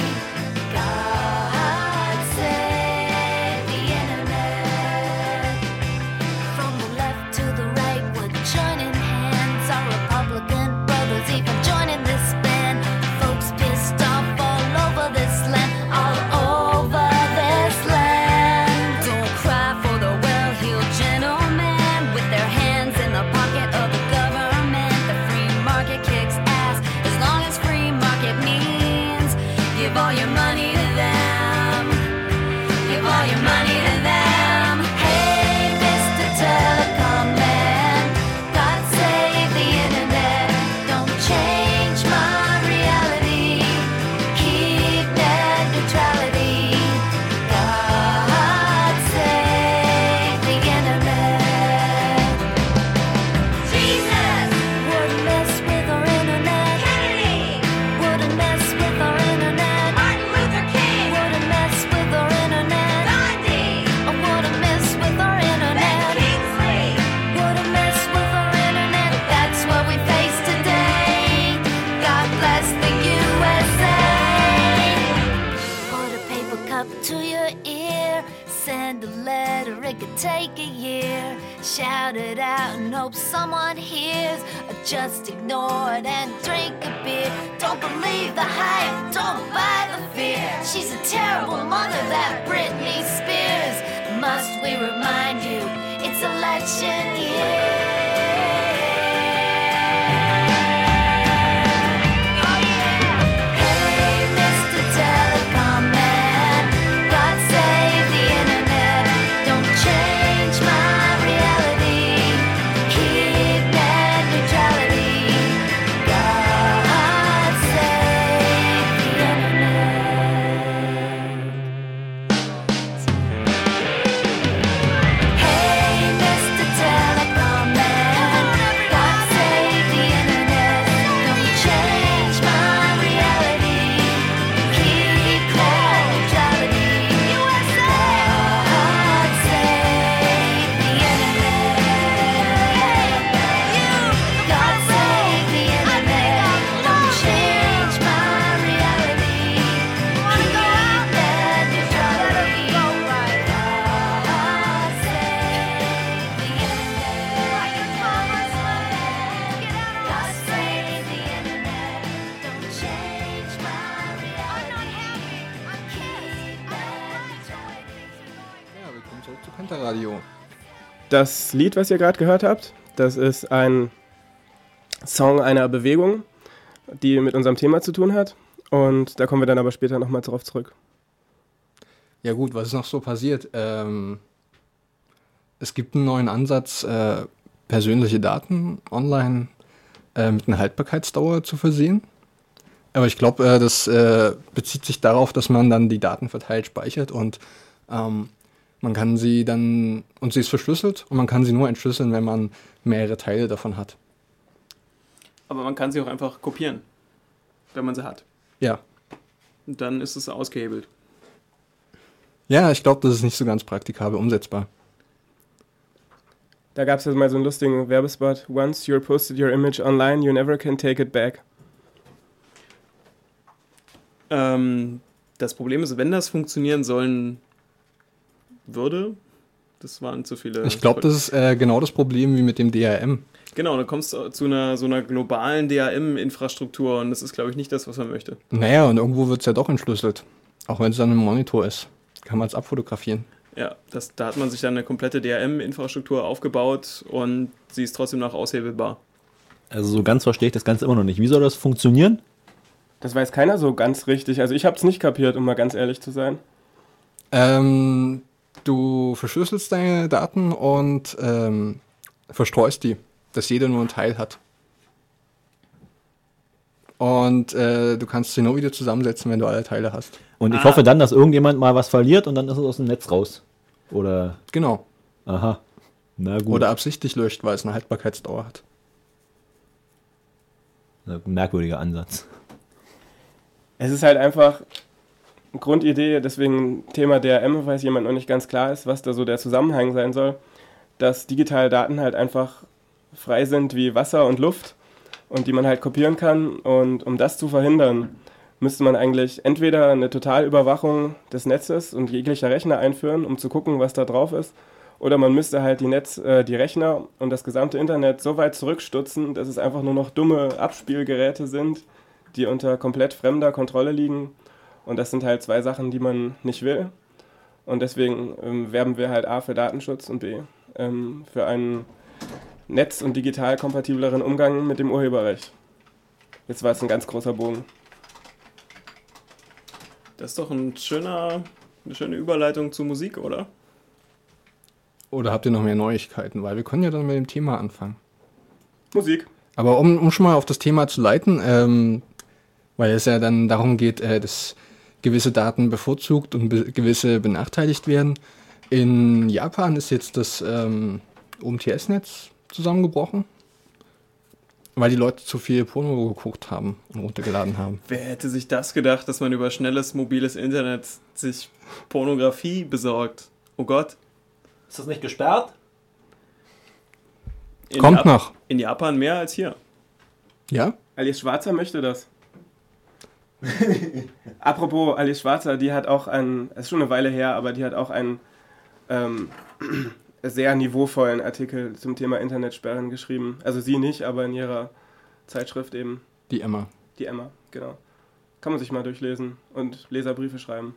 G: God save the internet. From the left to the right, we're joining hands. Our Republican brothers even joining this band. Folks pissed off all over this land, all over this land. Don't cry for the well-heeled gentleman with their hands in the pocket of the government. The free market kicks ass as long as free market means give all your money to them. Give all your money to them. Hey, Mr. Telecom Man, God save the internet. Don't change my reality. Keep net neutrality. God save the internet. Jesus! Wouldn't mess with our internet. Kennedy! Wouldn't mess with our internet. Martin Luther King! Wouldn't mess with our internet. Gandhi! I wouldn't mess with our internet. Ben Kingsley! Wouldn't mess with our internet. That's what we face today. God bless the USA. Put a paper cup to your ear. Send a letter, it could take a year. Shout it out and hope someone hears. Or just ignore it and drink a beer. Don't believe the hype, don't buy the fear. She's a terrible mother, that Britney Spears. Must we remind you, it's election year. Oh yeah! Hey, Mr. Telecom Man, God save the internet. Don't change my reality. Keep net neutrality. God save the internet. Hey, Mr. Telecom Man, God save the internet. Don't change my reality. Keep net neutrality. USA. God save the internet. God save the internet. Don't change my reality. Keep net neutrality. God save the internet. God save the internet. Don't change my reality. Keep net neutrality.
D: Ja, willkommen zurück zu Pentaradio.
C: Das Lied, was ihr gerade gehört habt, das ist ein Song einer Bewegung, die mit unserem Thema zu tun hat. Und da kommen wir dann aber später nochmal drauf zurück.
D: Ja gut, was ist noch so passiert? Es gibt einen neuen Ansatz, persönliche Daten online mit einer Haltbarkeitsdauer zu versehen. Aber ich glaube, das bezieht sich darauf, dass man dann die Daten verteilt speichert und man kann sie dann, und sie ist verschlüsselt und man kann sie nur entschlüsseln, wenn man mehrere Teile davon hat.
E: Aber man kann sie auch einfach kopieren, wenn man sie hat.
D: Ja.
E: Und dann ist es ausgehebelt.
D: Ja, ich glaube, das ist nicht so ganz praktikabel umsetzbar.
C: Da gab es ja mal so einen lustigen Werbespot. Once you posted your image online, you never can take it back.
E: Das Problem ist, wenn das funktionieren sollen würde, das waren zu viele...
D: Ich glaube, das ist genau das Problem wie mit dem DRM.
E: Genau, dann kommst du zu so einer globalen DRM-Infrastruktur und das ist, glaube ich, nicht das, was man möchte.
D: Naja, und irgendwo wird es ja doch entschlüsselt. Auch wenn es dann ein Monitor ist. Kann man es abfotografieren.
E: Ja, da hat man sich dann eine komplette DRM-Infrastruktur aufgebaut und sie ist trotzdem noch aushebelbar.
I: Also so ganz verstehe ich das Ganze immer noch nicht. Wie soll das funktionieren?
C: Das weiß keiner so ganz richtig. Also ich habe es nicht kapiert, um mal ganz ehrlich zu sein.
D: Du verschlüsselst deine Daten und verstreust die, dass jeder nur einen Teil hat. Und du kannst sie nur wieder zusammensetzen, wenn du alle Teile hast.
I: Und ich hoffe dann, dass irgendjemand mal was verliert und dann ist es aus dem Netz raus. Oder?
D: Genau.
I: Aha. Na gut.
D: Oder absichtlich löscht, weil es eine Haltbarkeitsdauer hat.
I: Ein merkwürdiger Ansatz.
C: Es ist halt einfach eine Grundidee, deswegen Thema DRM, falls jemand noch nicht ganz klar ist, was da so der Zusammenhang sein soll, dass digitale Daten halt einfach frei sind wie Wasser und Luft und die man halt kopieren kann. Und um das zu verhindern, müsste man eigentlich entweder eine Totalüberwachung des Netzes und jeglicher Rechner einführen, um zu gucken, was da drauf ist, oder man müsste halt die Rechner und das gesamte Internet so weit zurückstutzen, dass es einfach nur noch dumme Abspielgeräte sind, die unter komplett fremder Kontrolle liegen. Und das sind halt zwei Sachen, die man nicht will. Und deswegen werben wir halt A für Datenschutz und B für einen netz- und digital kompatibleren Umgang mit dem Urheberrecht. Jetzt war es ein ganz großer Bogen.
E: Das ist doch eine schöne Überleitung zu Musik, oder?
D: Oder habt ihr noch mehr Neuigkeiten? Weil wir können ja dann mit dem Thema anfangen.
C: Musik.
D: Aber um schon mal auf das Thema zu leiten, weil es ja dann darum geht, dass gewisse Daten bevorzugt und gewisse benachteiligt werden. In Japan ist jetzt das UMTS-Netz zusammengebrochen, weil die Leute zu viel Porno geguckt haben und runtergeladen haben.
E: Wer hätte sich das gedacht, dass man über schnelles, mobiles Internet sich Pornografie besorgt? Oh Gott.
F: Ist das nicht gesperrt?
D: Kommt noch.
E: In Japan mehr als hier.
D: Ja?
C: Alice Schwarzer möchte das. Apropos Alice Schwarzer, die hat auch es ist schon eine Weile her, aber die hat auch einen sehr niveauvollen Artikel zum Thema Internetsperren geschrieben. Also sie nicht, aber in ihrer Zeitschrift eben.
D: Die Emma.
C: Die Emma, genau. Kann man sich mal durchlesen und Leserbriefe schreiben.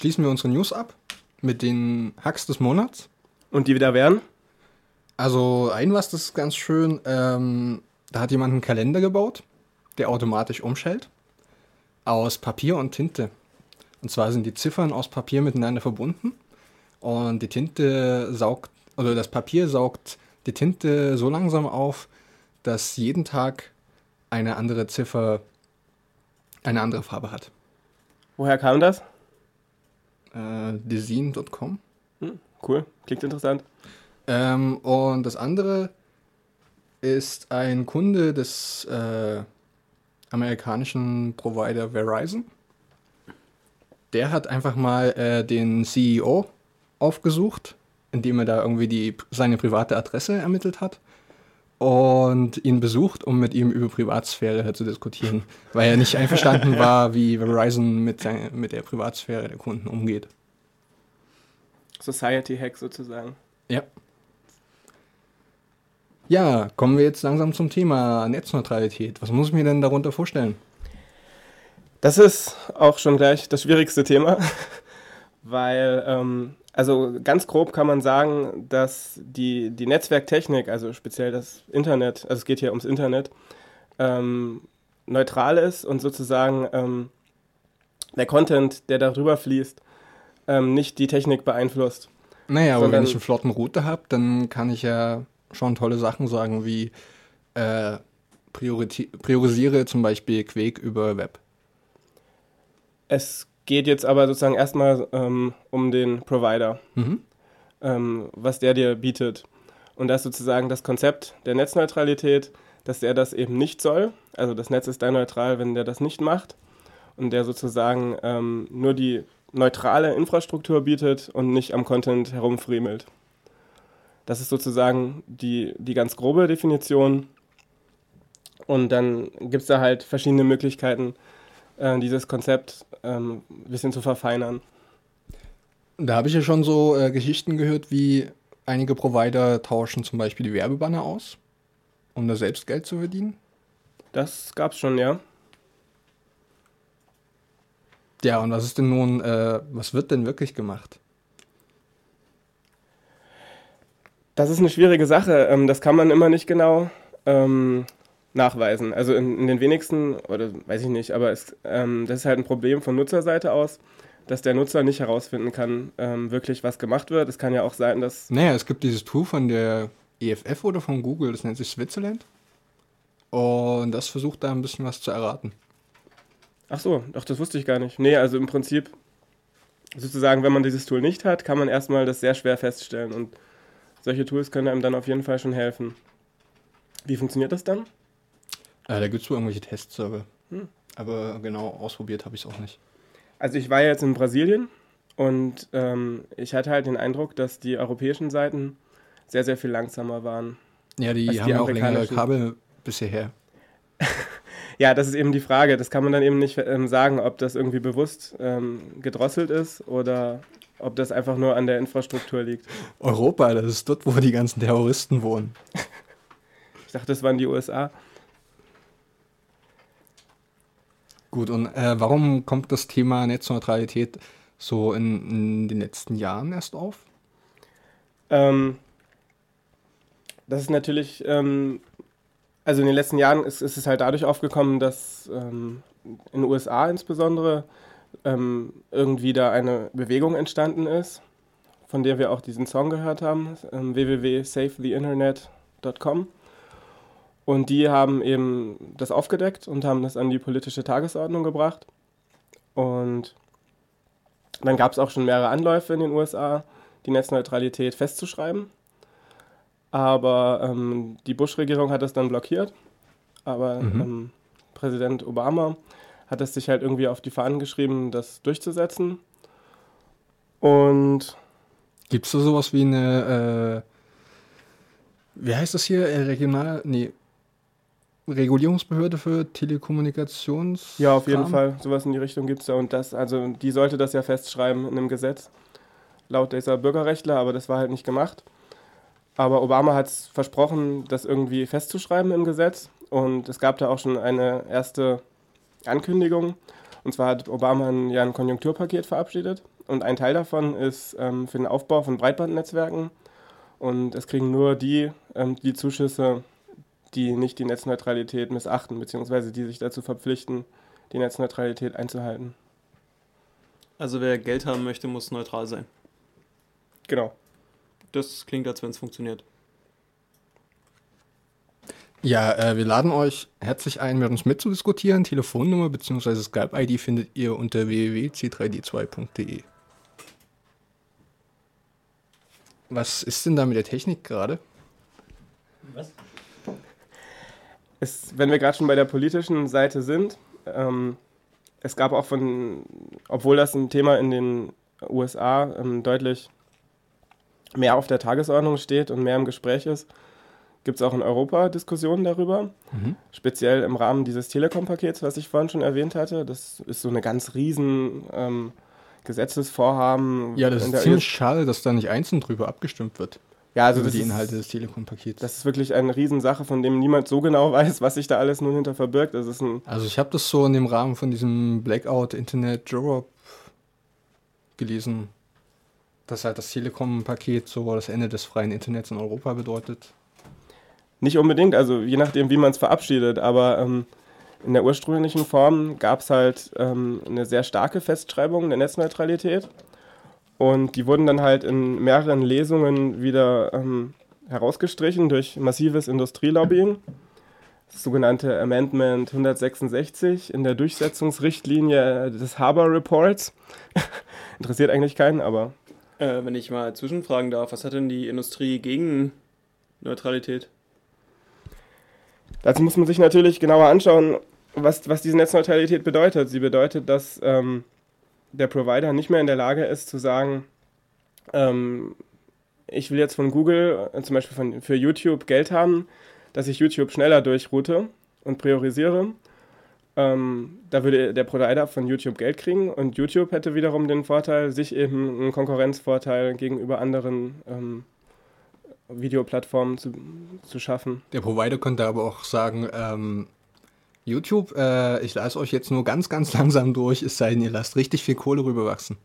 D: schließen wir unsere News ab mit den Hacks des Monats.
C: Und die wieder wären?
D: Also was, das ist ganz schön, da hat jemand einen Kalender gebaut, der automatisch umschaltet, aus Papier und Tinte. Und zwar sind die Ziffern aus Papier miteinander verbunden und das Papier saugt die Tinte so langsam auf, dass jeden Tag eine andere Ziffer eine andere Farbe hat.
C: Woher kam das?
D: Design.com.
C: Cool, klingt interessant.
D: Und das andere ist ein Kunde des amerikanischen Provider Verizon. Der hat einfach mal den CEO aufgesucht, indem er da irgendwie seine private Adresse ermittelt hat und ihn besucht, um mit ihm über Privatsphäre zu diskutieren, weil er nicht einverstanden war, wie Verizon mit der Privatsphäre der Kunden umgeht.
C: Society Hack sozusagen.
D: Ja. Ja, kommen wir jetzt langsam zum Thema Netzneutralität. Was muss ich mir denn darunter vorstellen?
C: Das ist auch schon gleich das schwierigste Thema, weil, also ganz grob kann man sagen, dass die Netzwerktechnik, also speziell das Internet, also es geht hier ums Internet, neutral ist und sozusagen der Content, der darüber fließt, nicht die Technik beeinflusst.
D: Naja, aber wenn ich einen flotten Router habe, dann kann ich ja schon tolle Sachen sagen, wie priorisiere zum Beispiel Quake über Web.
C: Es geht jetzt aber sozusagen erstmal um den Provider, was der dir bietet. Und das ist sozusagen das Konzept der Netzneutralität, dass der das eben nicht soll. Also das Netz ist dann neutral, wenn der das nicht macht. Und der sozusagen nur die neutrale Infrastruktur bietet und nicht am Content herumfriemelt. Das ist sozusagen die ganz grobe Definition. Und dann gibt es da halt verschiedene Möglichkeiten, dieses Konzept ein bisschen zu verfeinern.
D: Da habe ich ja schon so Geschichten gehört, wie einige Provider tauschen zum Beispiel die Werbebanner aus, um da selbst Geld zu verdienen.
C: Das gab's schon, ja.
D: Ja, und was ist denn nun, was wird denn wirklich gemacht?
C: Das ist eine schwierige Sache. Das kann man immer nicht genau nachweisen. Also in den wenigsten, oder weiß ich nicht, aber das ist halt ein Problem von Nutzerseite aus, dass der Nutzer nicht herausfinden kann, wirklich was gemacht wird. Es kann ja auch sein, dass...
D: Naja, es gibt dieses Tool von der EFF oder von Google, das nennt sich Switzerland. Und das versucht da ein bisschen was zu erraten.
C: Ach so, doch, das wusste ich gar nicht. Nee, also im Prinzip, sozusagen, wenn man dieses Tool nicht hat, kann man erstmal das sehr schwer feststellen. Und solche Tools können einem dann auf jeden Fall schon helfen. Wie funktioniert das dann?
D: Da gibt es wohl irgendwelche Testserver. Aber genau ausprobiert habe ich es auch nicht.
C: Also ich war jetzt in Brasilien und ich hatte halt den Eindruck, dass die europäischen Seiten sehr, sehr viel langsamer waren.
D: Ja, die haben ja auch längere Kabel bisher her.
C: Ja, das ist eben die Frage. Das kann man dann eben nicht sagen, ob das irgendwie bewusst gedrosselt ist oder ob das einfach nur an der Infrastruktur liegt.
D: Europa, das ist dort, wo die ganzen Terroristen wohnen.
C: Ich dachte, das waren die USA.
D: Gut, und warum kommt das Thema Netzneutralität so in den letzten Jahren erst auf?
C: Das ist natürlich, also in den letzten Jahren ist es halt dadurch aufgekommen, dass in den USA insbesondere irgendwie da eine Bewegung entstanden ist, von der wir auch diesen Song gehört haben, www.savetheinternet.com. Und die haben eben das aufgedeckt und haben das an die politische Tagesordnung gebracht. Und dann gab es auch schon mehrere Anläufe in den USA, die Netzneutralität festzuschreiben. Aber die Bush-Regierung hat das dann blockiert. Aber Präsident Obama hat es sich halt irgendwie auf die Fahnen geschrieben, das durchzusetzen. Und
D: gibt es da sowas wie eine, wie heißt das hier, Regulierungsbehörde für Telekommunikations?
C: Ja, auf jeden Fall. Sowas in die Richtung gibt es da. Und die sollte das ja festschreiben in einem Gesetz, laut dieser Bürgerrechtler, aber das war halt nicht gemacht. Aber Obama hat es versprochen, das irgendwie festzuschreiben im Gesetz. Und es gab da auch schon eine erste Ankündigung. Und zwar hat Obama ein Konjunkturpaket verabschiedet. und ein Teil davon ist für den Aufbau von Breitbandnetzwerken. Und es kriegen nur die Zuschüsse, die nicht die Netzneutralität missachten, beziehungsweise die sich dazu verpflichten, die Netzneutralität einzuhalten.
E: Also wer Geld haben möchte, muss neutral sein.
C: Genau.
E: Das klingt, als wenn es funktioniert.
D: Ja, wir laden euch herzlich ein, mit uns mitzudiskutieren. Telefonnummer bzw. Skype-ID findet ihr unter www.c3d2.de. Was ist denn da mit der Technik gerade?
F: Was?
C: Wenn wir gerade schon bei der politischen Seite sind, es gab auch obwohl das ein Thema in den USA deutlich mehr auf der Tagesordnung steht und mehr im Gespräch ist, gibt es auch in Europa Diskussionen darüber. Speziell im Rahmen dieses Telekom-Pakets, was ich vorhin schon erwähnt hatte. Das ist so eine ganz riesen Gesetzesvorhaben.
D: Ja, das ist ziemlich schade, dass da nicht einzeln drüber abgestimmt wird.
C: Ja, also
D: über
C: das
D: die
C: ist-
D: Inhalte des Telekom-Pakets.
C: Das ist wirklich eine Riesensache, von dem niemand so genau weiß, was sich da alles nun hinter verbirgt. Das ist
D: Also ich habe das so in dem Rahmen von diesem Blackout Internet Europe gelesen, dass halt das Telekom-Paket so das Ende des freien Internets in Europa bedeutet.
C: nicht unbedingt, also je nachdem, wie man es verabschiedet, aber in der ursprünglichen Form gab es halt eine sehr starke Festschreibung der Netzneutralität und die wurden dann halt in mehreren Lesungen wieder herausgestrichen durch massives Industrielobbying. Das sogenannte Amendment 166 in der Durchsetzungsrichtlinie des Haber Reports. Interessiert eigentlich keinen, aber
E: Wenn ich mal zwischenfragen darf, was hat denn die Industrie gegen Neutralität?
C: dazu muss man sich natürlich genauer anschauen, was diese Netzneutralität bedeutet. Sie bedeutet, dass der Provider nicht mehr in der Lage ist zu sagen, ich will jetzt von Google, zum Beispiel für YouTube Geld haben, dass ich YouTube schneller durchroute und priorisiere. Da würde der Provider von YouTube Geld kriegen und YouTube hätte wiederum den Vorteil, sich eben einen Konkurrenzvorteil gegenüber anderen Videoplattformen zu schaffen.
D: Der Provider könnte aber auch sagen, YouTube, ich lasse euch jetzt nur ganz, ganz langsam durch, es sei denn, ihr lasst richtig viel Kohle rüberwachsen.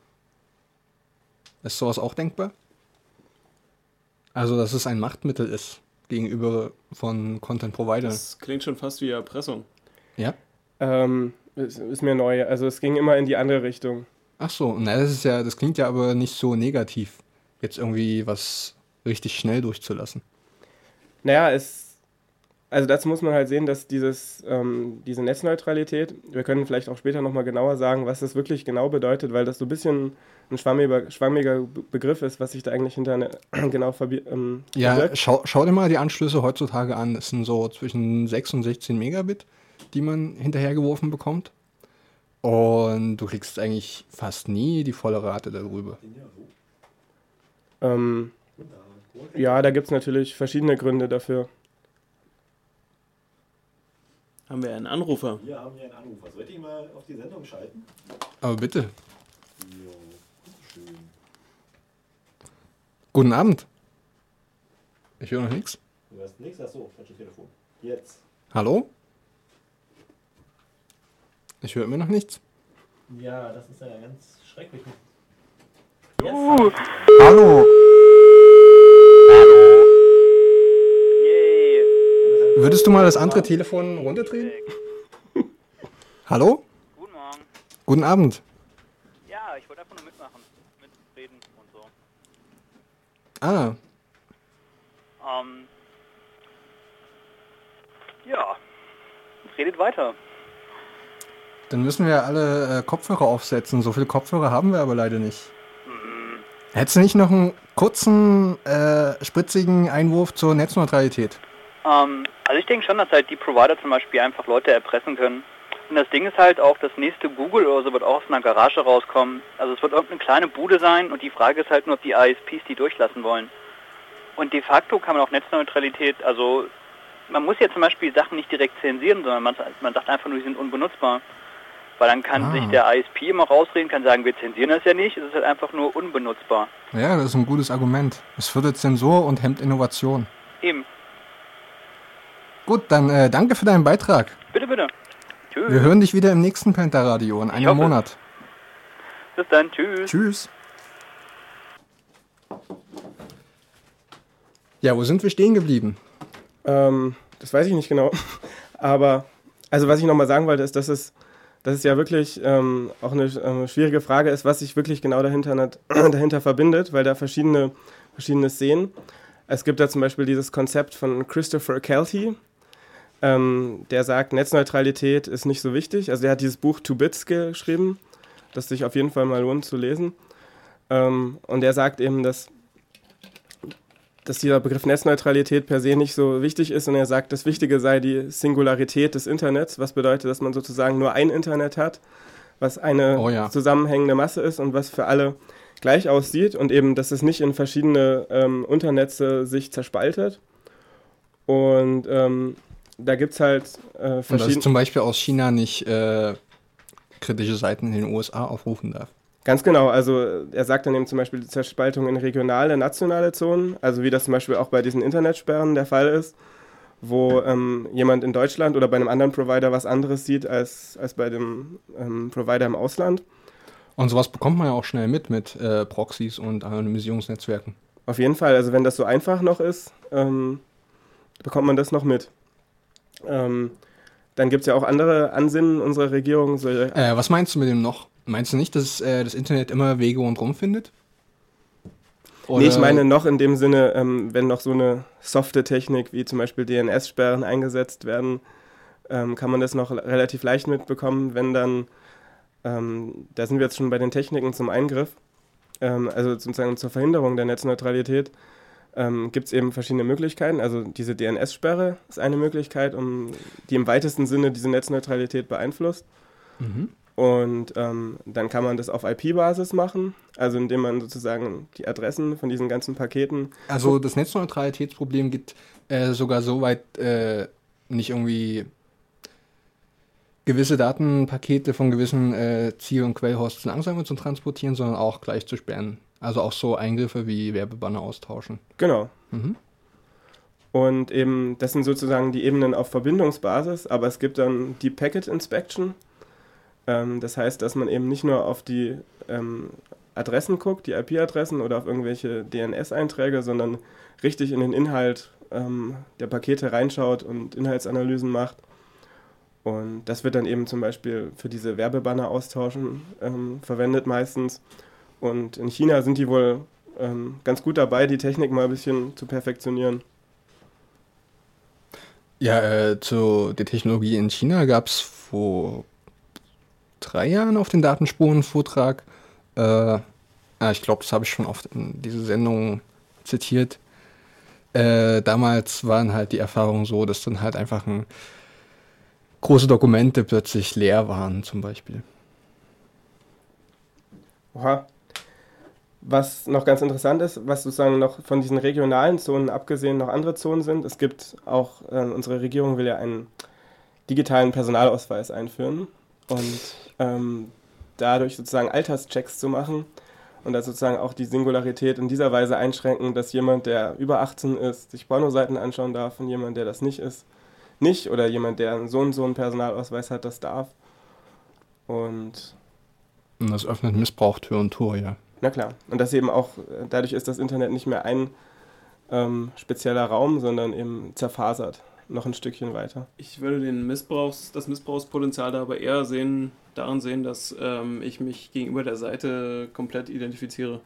D: Ist sowas auch denkbar? Also, dass es ein Machtmittel ist gegenüber von Content-Providern.
E: Das klingt schon fast wie Erpressung.
D: Ja?
C: Ist mir neu. Also es ging immer in die andere Richtung.
D: Ach so, na, das klingt ja aber nicht so negativ, jetzt irgendwie was richtig schnell durchzulassen.
C: Naja, also dazu muss man halt sehen, dass diese Netzneutralität, wir können vielleicht auch später nochmal genauer sagen, was das wirklich genau bedeutet, weil das so ein bisschen ein schwammiger Begriff ist, was sich da eigentlich genau
D: Ja,
C: verbirgt.
D: schau dir mal die Anschlüsse heutzutage an. Es sind so zwischen 6 und 16 Megabit, die man hinterhergeworfen bekommt. Und du kriegst eigentlich fast nie die volle Rate darüber.
C: Ja, da gibt es natürlich verschiedene Gründe dafür.
E: Haben wir einen Anrufer?
F: Wir haben hier einen Anrufer. Sollte ich mal auf die Sendung schalten?
D: Aber bitte,
F: Jo, schön.
D: guten Abend. Ich höre noch nichts.
F: Du hörst nichts? Achso, falsches Telefon. Jetzt.
D: Hallo? Ich höre immer noch nichts.
F: Ja, das ist ja ganz schrecklich.
D: Hallo? Würdest du mal das andere Telefon runterdrehen? Hallo?
J: Guten Morgen.
D: Guten Abend.
J: Ja, ich wollte einfach nur mitmachen. Mitreden und so.
D: Ah,
J: Ja. Redet weiter.
D: dann müssen wir alle Kopfhörer aufsetzen. So viele Kopfhörer haben wir aber leider nicht. Hättest du nicht noch einen kurzen, spritzigen Einwurf zur Netzneutralität?
J: Also ich denke schon, dass halt die Provider zum Beispiel einfach Leute erpressen können. Und das Ding ist halt auch, das nächste Google oder so wird auch aus einer Garage rauskommen. Also es wird irgendeine kleine Bude sein und die Frage ist halt nur, ob die ISPs die durchlassen wollen. Und de facto kann man auch Netzneutralität, also man muss ja zum Beispiel Sachen nicht direkt zensieren, sondern man sagt einfach nur, die sind unbenutzbar. Weil dann kann sich der ISP immer rausreden, kann sagen, wir zensieren das ja nicht, es ist halt einfach nur unbenutzbar.
D: Ja, das ist ein gutes Argument. Es fördert Zensur und hemmt Innovation.
J: Eben.
D: Gut, dann danke für deinen Beitrag.
J: Bitte, bitte. Tschüss.
D: Wir hören dich wieder im nächsten Pentaradio in einem
J: hoffe.
D: Monat.
J: Bis dann, tschüss.
D: Tschüss. Ja, wo sind wir stehen geblieben?
C: Das weiß ich nicht genau. Aber, also was ich nochmal sagen wollte, ist, dass es ja wirklich auch eine schwierige Frage ist, was sich wirklich genau dahinter verbindet, weil da verschiedene Szenen. Es gibt da zum Beispiel dieses Konzept von Christopher Kelty, der sagt, Netzneutralität ist nicht so wichtig. Also der hat dieses Buch 2 Bits geschrieben, das sich auf jeden Fall mal lohnt zu lesen. Und er sagt eben, dass dieser Begriff Netzneutralität per se nicht so wichtig ist, und er sagt, das Wichtige sei die Singularität des Internets, was bedeutet, dass man sozusagen nur ein Internet hat, was eine zusammenhängende Masse ist und was für alle gleich aussieht, und eben, dass es nicht in verschiedene Unternetze sich zerspaltet. Und da gibt es halt verschiedene...
D: Und dass zum Beispiel aus China nicht kritische Seiten in den USA aufrufen darf.
C: Ganz genau, also er sagt dann eben zum Beispiel die Zerspaltung in regionale, nationale Zonen, also wie das zum Beispiel auch bei diesen Internetsperren der Fall ist, wo jemand in Deutschland oder bei einem anderen Provider was anderes sieht als bei dem Provider im Ausland.
D: Und sowas bekommt man ja auch schnell mit Proxys und Anonymisierungsnetzwerken.
C: Auf jeden Fall, also wenn das so einfach noch ist, bekommt man das noch mit. Dann gibt es ja auch andere Ansinnen unserer Regierung.
D: Was meinst du mit dem noch? Meinst du nicht, dass das Internet immer Wege rundherum findet? Oder?
C: Nee, ich meine noch in dem Sinne, wenn noch so eine softe Technik wie zum Beispiel DNS-Sperren eingesetzt werden, kann man das noch relativ leicht mitbekommen, wenn dann, da sind wir jetzt schon bei den Techniken zum Eingriff, also sozusagen zur Verhinderung der Netzneutralität, gibt es eben verschiedene Möglichkeiten. Also diese DNS-Sperre ist eine Möglichkeit, die im weitesten Sinne diese Netzneutralität beeinflusst.
D: Mhm.
C: Und dann kann man das auf IP-Basis machen, also indem man sozusagen die Adressen von diesen ganzen Paketen...
D: Also das Netzneutralitätsproblem geht sogar so weit, nicht irgendwie gewisse Datenpakete von gewissen Ziel- und Quellhosts langsamer zu transportieren, sondern auch gleich zu sperren. Also auch so Eingriffe wie Werbebanner austauschen.
C: Genau.
D: Mhm.
C: Und eben, das sind sozusagen die Ebenen auf Verbindungsbasis, aber es gibt dann die Packet Inspection. Das heißt, dass man eben nicht nur auf die Adressen guckt, die IP-Adressen oder auf irgendwelche DNS-Einträge, sondern richtig in den Inhalt der Pakete reinschaut und Inhaltsanalysen macht. Und das wird dann eben zum Beispiel für diese Werbebanner austauschen verwendet meistens. Und in China sind die wohl ganz gut dabei, die Technik mal ein bisschen zu perfektionieren.
D: Ja, zu der Technologie in China gab es vor 3 Jahren auf den Datenspuren-Vortrag. Ich glaube, das habe ich schon oft in dieser Sendung zitiert. Damals waren halt die Erfahrungen so, dass dann halt einfach große Dokumente plötzlich leer waren, zum Beispiel.
C: Oha. Was noch ganz interessant ist, was sozusagen noch von diesen regionalen Zonen abgesehen noch andere Zonen sind, es gibt auch, unsere Regierung will ja einen digitalen Personalausweis einführen und dadurch sozusagen Alterschecks zu machen und da sozusagen auch die Singularität in dieser Weise einschränken, dass jemand, der über 18 ist, sich Pornoseiten anschauen darf und jemand, der das nicht ist, nicht, oder jemand, der so einen Personalausweis hat, das darf. Und
D: das öffnet Missbrauch Tür und Tor, ja.
C: Na klar. Und das eben auch, dadurch ist das Internet nicht mehr ein spezieller Raum, sondern eben zerfasert, noch ein Stückchen weiter.
E: Ich würde das Missbrauchspotenzial da aber eher darin sehen, dass ich mich gegenüber der Seite komplett identifiziere.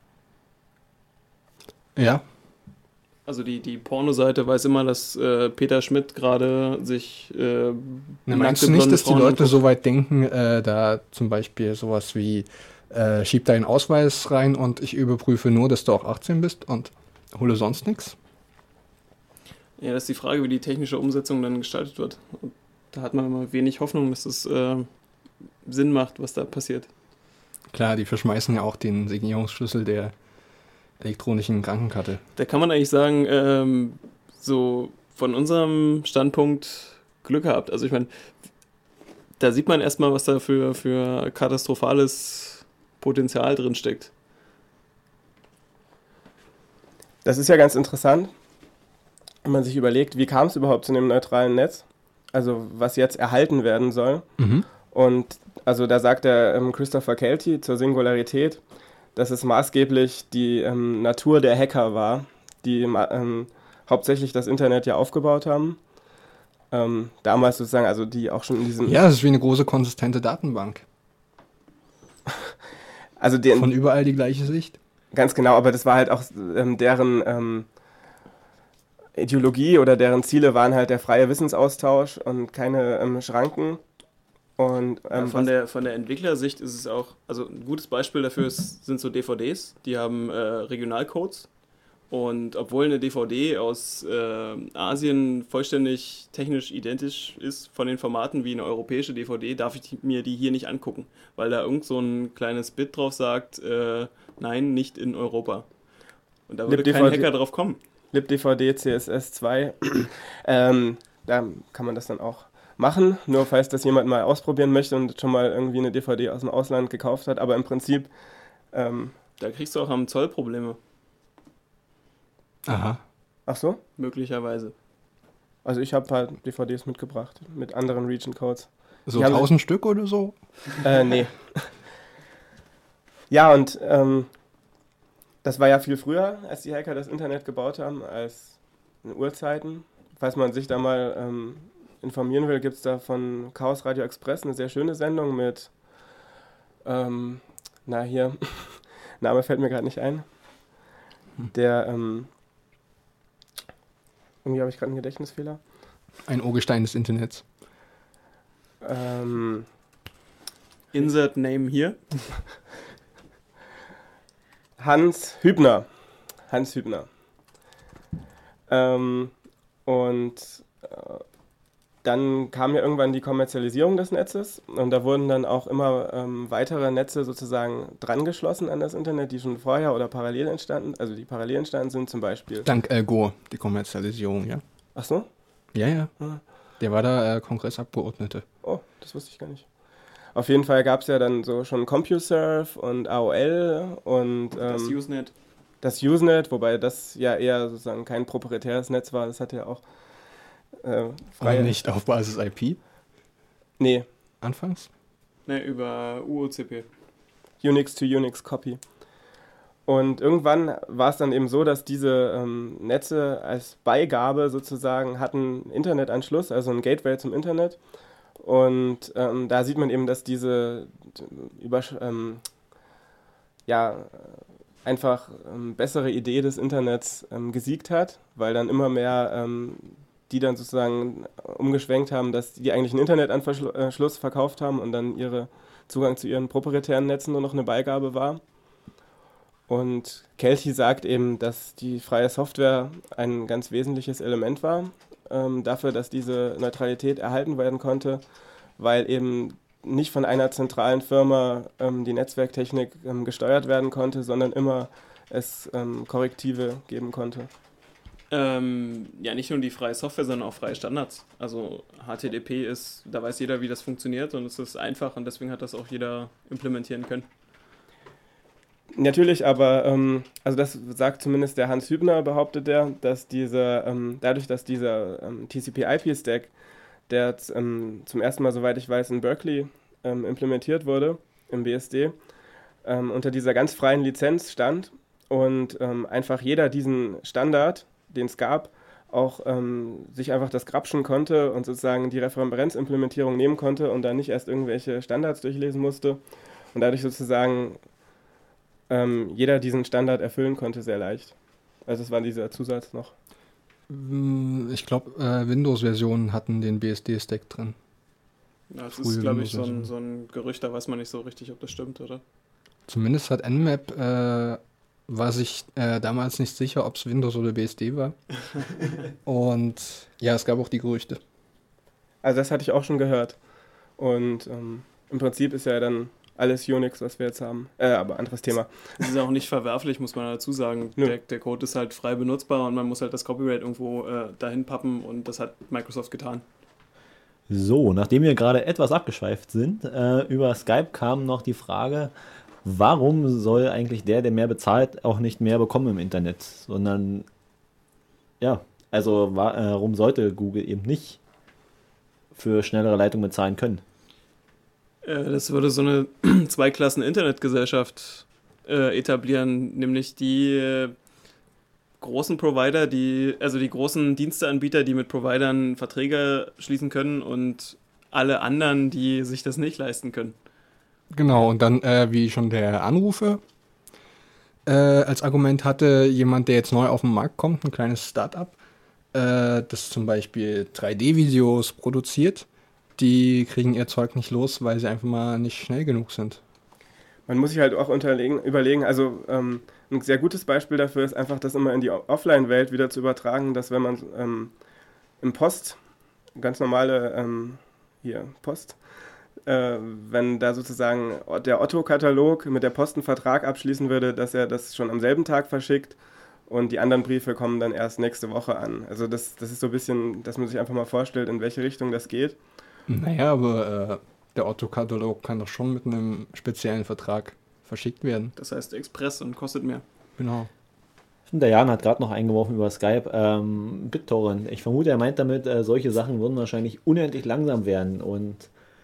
D: Ja.
E: Also die Pornoseite weiß immer, dass Peter Schmidt gerade sich
D: meinst du nicht, dass die Leute so weit denken, da zum Beispiel sowas wie schieb deinen Ausweis rein und ich überprüfe nur, dass du auch 18 bist und hole sonst nichts?
E: Ja, das ist die Frage, wie die technische Umsetzung dann gestaltet wird. Und da hat man immer wenig Hoffnung, dass es Sinn macht, was da passiert.
D: Klar, die verschmeißen ja auch den Signierungsschlüssel der elektronischen Krankenkarte.
E: Da kann man eigentlich sagen, so von unserem Standpunkt Glück gehabt. Also ich meine, da sieht man erstmal, was da für katastrophales Potenzial drin steckt.
C: Das ist ja ganz interessant, wenn man sich überlegt, wie kam es überhaupt zu einem neutralen Netz, also was jetzt erhalten werden soll.
D: Mhm.
C: Und Also da sagt der Christopher Kelty zur Singularität, dass es maßgeblich die Natur der Hacker war, die hauptsächlich das Internet ja aufgebaut haben. Damals sozusagen, also die auch schon in diesem...
D: Ja, es ist wie eine große konsistente Datenbank.
C: Also
D: Von überall die gleiche Sicht.
C: Ganz genau, aber das war halt auch deren Ideologie oder deren Ziele waren halt der freie Wissensaustausch und keine Schranken. Und
E: von der Entwicklersicht ist es auch, also ein gutes Beispiel dafür sind so DVDs, die haben Regionalcodes. Und obwohl eine DVD aus Asien vollständig technisch identisch ist von den Formaten wie eine europäische DVD, darf ich mir die hier nicht angucken, weil da irgend so ein kleines Bit drauf sagt, nein, nicht in Europa. Und da würde kein Hacker drauf kommen.
C: libDVD, CSS2, da kann man das dann auch machen, nur falls das jemand mal ausprobieren möchte und schon mal irgendwie eine DVD aus dem Ausland gekauft hat, aber im Prinzip...
E: da kriegst du auch am Zoll Probleme.
D: Aha.
C: Ach so?
E: Möglicherweise.
C: Also ich habe halt DVDs mitgebracht mit anderen Region Codes.
D: So 1000 Stück oder so?
C: Nee. Ja, und das war ja viel früher, als die Hacker das Internet gebaut haben, als in Urzeiten. Falls man sich da mal informieren will, gibt es da von Chaos Radio Express eine sehr schöne Sendung mit, Name fällt mir gerade nicht ein. Der, irgendwie habe ich gerade einen Gedächtnisfehler.
D: Ein Urgestein des Internets.
E: Insert Name hier.
C: Hans Hübner. Dann kam ja irgendwann die Kommerzialisierung des Netzes und da wurden dann auch immer weitere Netze sozusagen dran geschlossen an das Internet, die schon vorher oder parallel entstanden, also die parallel entstanden sind zum Beispiel.
D: Dank Al Gore, die Kommerzialisierung, ja.
C: Ach so?
D: Ja.
C: Ah.
D: Der war da Kongressabgeordnete.
C: Oh, das wusste ich gar nicht. Auf jeden Fall gab es ja dann so schon CompuServe und AOL und
E: Das Usenet.
C: Das Usenet, wobei das ja eher sozusagen kein proprietäres Netz war, das hatte ja auch freie...
D: Und nicht auf Basis IP?
C: Nee.
D: Anfangs?
E: Ne, über UOCP.
C: Unix to Unix Copy. Und irgendwann war es dann eben so, dass diese Netze als Beigabe sozusagen hatten Internetanschluss, also ein Gateway zum Internet. Und da sieht man eben, dass diese einfach bessere Idee des Internets gesiegt hat, weil dann immer mehr die dann sozusagen umgeschwenkt haben, dass die eigentlich einen Internetanschluss verkauft haben und dann ihre Zugang zu ihren proprietären Netzen nur noch eine Beigabe war. Und Kelty sagt eben, dass die freie Software ein ganz wesentliches Element war dafür, dass diese Neutralität erhalten werden konnte, weil eben nicht von einer zentralen Firma die Netzwerktechnik gesteuert werden konnte, sondern immer es Korrektive geben konnte.
E: Nicht nur die freie Software, sondern auch freie Standards. Also HTTP da weiß jeder, wie das funktioniert und es ist einfach und deswegen hat das auch jeder implementieren können.
C: Natürlich, aber also das sagt zumindest der Hans Hübner, behauptet er, dass dadurch, dass dieser TCP/IP-Stack, der zum ersten Mal, soweit ich weiß, in Berkeley implementiert wurde, im BSD, unter dieser ganz freien Lizenz stand und einfach jeder diesen Standard, den es gab, auch sich einfach das grapschen konnte und sozusagen die Referenzimplementierung nehmen konnte und dann nicht erst irgendwelche Standards durchlesen musste und dadurch sozusagen jeder diesen Standard erfüllen konnte, sehr leicht. Also es war dieser Zusatz noch.
D: Ich glaube, Windows-Versionen hatten den BSD-Stack drin.
E: Ja, das ist, glaube ich, so ein Gerücht, da weiß man nicht so richtig, ob das stimmt, oder?
D: Zumindest hat Nmap, war sich damals nicht sicher, ob es Windows oder BSD war. Und ja, es gab auch die Gerüchte.
C: Also das hatte ich auch schon gehört. Und im Prinzip ist ja dann alles Unix, was wir jetzt haben. Aber anderes Thema.
E: Das ist auch nicht verwerflich, muss man dazu sagen. Der Code ist halt frei benutzbar und man muss halt das Copyright irgendwo dahin pappen und das hat Microsoft getan.
I: So, nachdem wir gerade etwas abgeschweift sind, über Skype kam noch die Frage, warum soll eigentlich der mehr bezahlt, auch nicht mehr bekommen im Internet? Sondern, warum sollte Google eben nicht für schnellere Leitungen bezahlen können?
E: Das würde so eine Zweiklassen-Internetgesellschaft etablieren, nämlich die großen Provider, also die großen Diensteanbieter, die mit Providern Verträge schließen können und alle anderen, die sich das nicht leisten können.
D: Genau, und dann, wie schon der Anrufer als Argument hatte, jemand, der jetzt neu auf den Markt kommt, ein kleines Start-up, das zum Beispiel 3D-Videos produziert, die kriegen ihr Zeug nicht los, weil sie einfach mal nicht schnell genug sind.
C: Man muss sich halt auch überlegen, also ein sehr gutes Beispiel dafür ist einfach, das immer in die Offline-Welt wieder zu übertragen, dass wenn man im Post, ganz normale Post, wenn da sozusagen der Otto-Katalog mit der Post einen Vertrag abschließen würde, dass er das schon am selben Tag verschickt und die anderen Briefe kommen dann erst nächste Woche an. Also das ist so ein bisschen, dass man sich einfach mal vorstellt, in welche Richtung das geht.
D: Naja, aber der Otto-Katalog kann doch schon mit einem speziellen Vertrag verschickt werden.
E: Das heißt Express und kostet mehr.
D: Genau.
I: Der Jan hat gerade noch eingeworfen über Skype, BitTorrent. Ich vermute, er meint damit, solche Sachen würden wahrscheinlich unendlich langsam werden und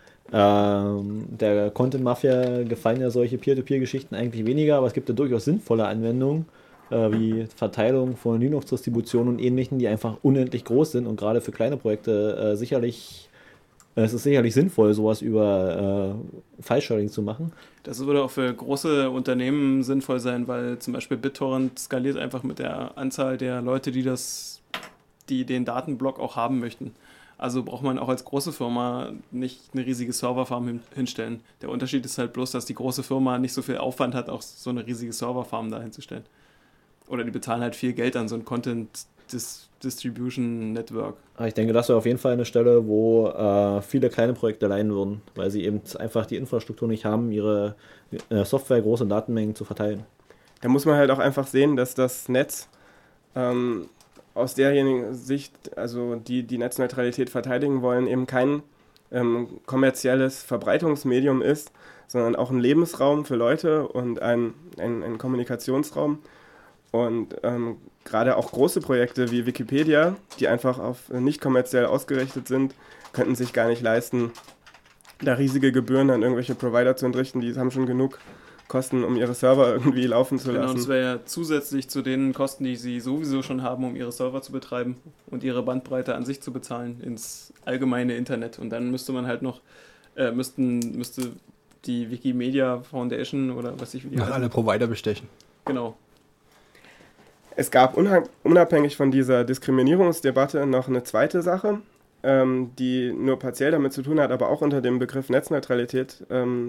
I: der Content-Mafia gefallen ja solche Peer-to-Peer-Geschichten eigentlich weniger, aber es gibt ja durchaus sinnvolle Anwendungen, wie Verteilung von Linux-Distributionen und Ähnlichen, die einfach unendlich groß sind und gerade für kleine Projekte es ist sicherlich sinnvoll, sowas über File-Sharing zu machen.
E: Das würde auch für große Unternehmen sinnvoll sein, weil zum Beispiel BitTorrent skaliert einfach mit der Anzahl der Leute, die den Datenblock auch haben möchten. Also braucht man auch als große Firma nicht eine riesige Serverfarm hinstellen. Der Unterschied ist halt bloß, dass die große Firma nicht so viel Aufwand hat, auch so eine riesige Serverfarm da hinzustellen. Oder die bezahlen halt viel Geld an so ein Content Distribution Network.
I: Ich denke, das wäre auf jeden Fall eine Stelle, wo viele kleine Projekte leiden würden, weil sie eben einfach die Infrastruktur nicht haben, ihre Software große Datenmengen zu verteilen.
C: Da muss man halt auch einfach sehen, dass das Netz aus derjenigen Sicht, also die Netzneutralität verteidigen wollen, eben kein kommerzielles Verbreitungsmedium ist, sondern auch ein Lebensraum für Leute und ein Kommunikationsraum. Und gerade auch große Projekte wie Wikipedia, die einfach auf nicht kommerziell ausgerichtet sind, könnten sich gar nicht leisten, da riesige Gebühren an irgendwelche Provider zu entrichten. Die haben schon genug Kosten, um ihre Server irgendwie laufen zu lassen.
E: Genau, das wäre ja zusätzlich zu den Kosten, die sie sowieso schon haben, um ihre Server zu betreiben und ihre Bandbreite an sich zu bezahlen ins allgemeine Internet. Und dann müsste man halt noch, müsste die Wikimedia Foundation oder was ich wie die
D: Nach
E: heißen.
D: alle Provider bestechen.
E: Genau.
C: Es gab unabhängig von dieser Diskriminierungsdebatte noch eine zweite Sache, die nur partiell damit zu tun hat, aber auch unter dem Begriff Netzneutralität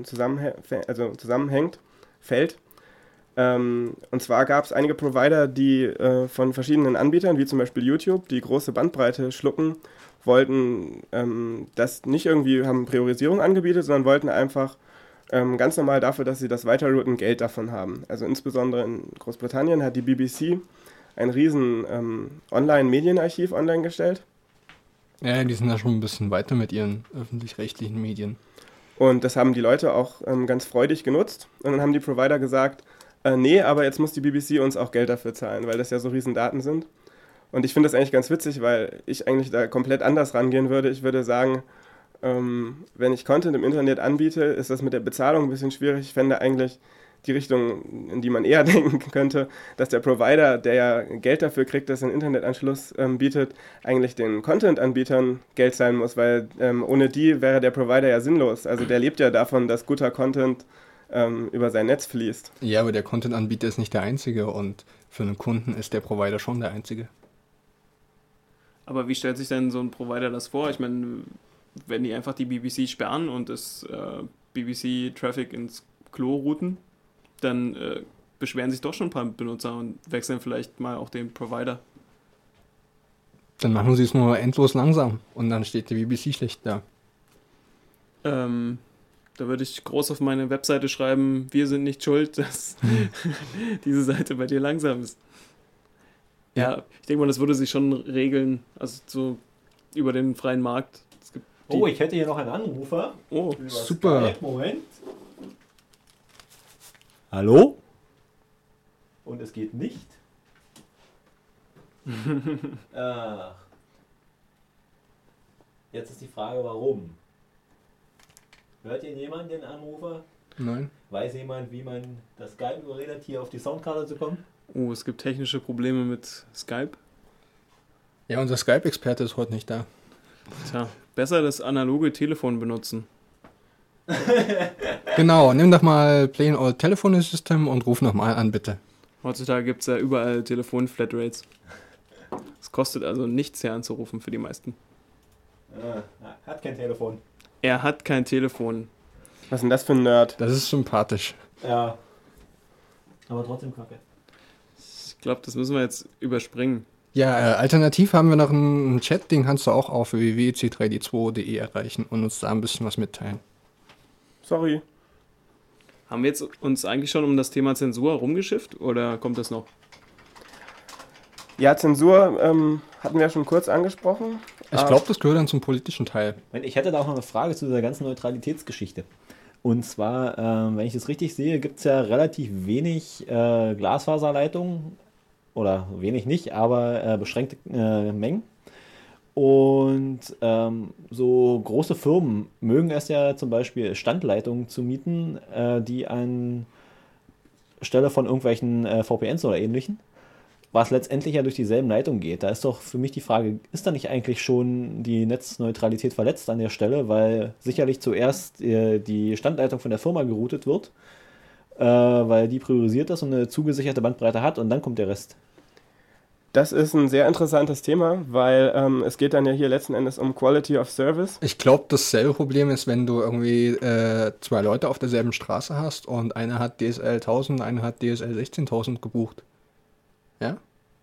C: fällt. Und zwar gab es einige Provider, die von verschiedenen Anbietern, wie zum Beispiel YouTube, die große Bandbreite schlucken, wollten das nicht irgendwie, haben Priorisierung angebietet, sondern wollten einfach ganz normal dafür, dass sie das weiterrouten, Geld davon haben. Also insbesondere in Großbritannien hat die BBC ein riesen Online-Medienarchiv online gestellt.
D: Ja, die sind da schon ein bisschen weiter mit ihren öffentlich-rechtlichen Medien.
C: Und das haben die Leute auch ganz freudig genutzt. Und dann haben die Provider gesagt, nee, aber jetzt muss die BBC uns auch Geld dafür zahlen, weil das ja so riesen Daten sind. Und ich finde das eigentlich ganz witzig, weil ich eigentlich da komplett anders rangehen würde. Ich würde sagen, wenn ich Content im Internet anbiete, ist das mit der Bezahlung ein bisschen schwierig. Ich fände eigentlich die Richtung, in die man eher denken könnte, dass der Provider, der ja Geld dafür kriegt, dass er einen Internetanschluss bietet, eigentlich den Content-Anbietern Geld zahlen muss, weil ohne die wäre der Provider ja sinnlos. Also der lebt ja davon, dass guter Content über sein Netz fließt.
D: Ja, aber der Content-Anbieter ist nicht der einzige und für einen Kunden ist der Provider schon der einzige.
E: Aber wie stellt sich denn so ein Provider das vor? Ich meine, wenn die einfach die BBC sperren und das BBC-Traffic ins Klo routen, dann beschweren sich doch schon ein paar Benutzer und wechseln vielleicht mal auch den Provider.
D: Dann machen sie es nur endlos langsam und dann steht die BBC schlecht da.
E: Da würde ich groß auf meine Webseite schreiben, wir sind nicht schuld, dass diese Seite bei dir langsam ist. Ja, ich denke mal, das würde sich schon regeln, also so über den freien Markt.
I: Oh, ich hätte hier noch einen Anrufer.
E: Oh,
D: super.
I: Skype. Moment. Hallo? Und es geht nicht. Jetzt ist die Frage, warum? Hört ihr jemanden, den Anrufer?
D: Nein.
I: Weiß jemand, wie man das Skype überredet, hier auf die Soundkarte zu kommen?
E: Oh, es gibt technische Probleme mit Skype.
D: Ja, unser Skype-Experte ist heute nicht da.
E: Tja, besser das analoge Telefon benutzen.
D: Genau, nimm doch mal Plain Old Telephone System und ruf nochmal an, bitte.
E: Heutzutage gibt es ja überall Telefon-Flatrates. Es kostet also nichts, hier anzurufen für die meisten.
I: Hat kein Telefon.
E: Er hat kein Telefon.
C: Was ist denn das für ein Nerd?
D: Das ist sympathisch.
I: Ja. Aber trotzdem kacke.
E: Ich glaube, das müssen wir jetzt überspringen.
D: Ja, alternativ haben wir noch einen Chat, den kannst du auch auf www.c3d2.de erreichen und uns da ein bisschen was mitteilen.
C: Sorry.
E: Haben wir jetzt uns eigentlich schon um das Thema Zensur rumgeschifft oder kommt das noch?
C: Ja, Zensur hatten wir ja schon kurz angesprochen.
D: Ich glaube, das gehört dann zum politischen Teil.
I: Ich hätte da auch noch eine Frage zu dieser ganzen Neutralitätsgeschichte. Und zwar, wenn ich das richtig sehe, gibt es ja relativ wenig Glasfaserleitungen. Oder wenig nicht, aber beschränkte Mengen. Und so große Firmen mögen es ja zum Beispiel Standleitungen zu mieten, die an Stelle von irgendwelchen VPNs oder ähnlichen, was letztendlich ja durch dieselben Leitungen geht. Da ist doch für mich die Frage, ist da nicht eigentlich schon die Netzneutralität verletzt an der Stelle, weil sicherlich zuerst die Standleitung von der Firma geroutet wird, weil die priorisiert ist und eine zugesicherte Bandbreite hat und dann kommt der Rest.
C: Das ist ein sehr interessantes Thema, weil es geht dann ja hier letzten Endes um Quality of Service.
D: Ich glaube, dasselbe Problem ist, wenn du irgendwie zwei Leute auf derselben Straße hast und einer hat DSL 1000, einer hat DSL 16.000 gebucht. Ja?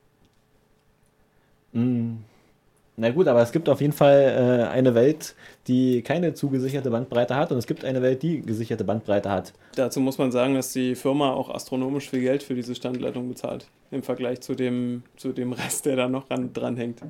I: Na gut, aber es gibt auf jeden Fall eine Welt, die keine zugesicherte Bandbreite hat und es gibt eine Welt, die gesicherte Bandbreite hat.
E: Dazu muss man sagen, dass die Firma auch astronomisch viel Geld für diese Standleitung bezahlt. Im Vergleich zu dem Rest, der da noch dran hängt.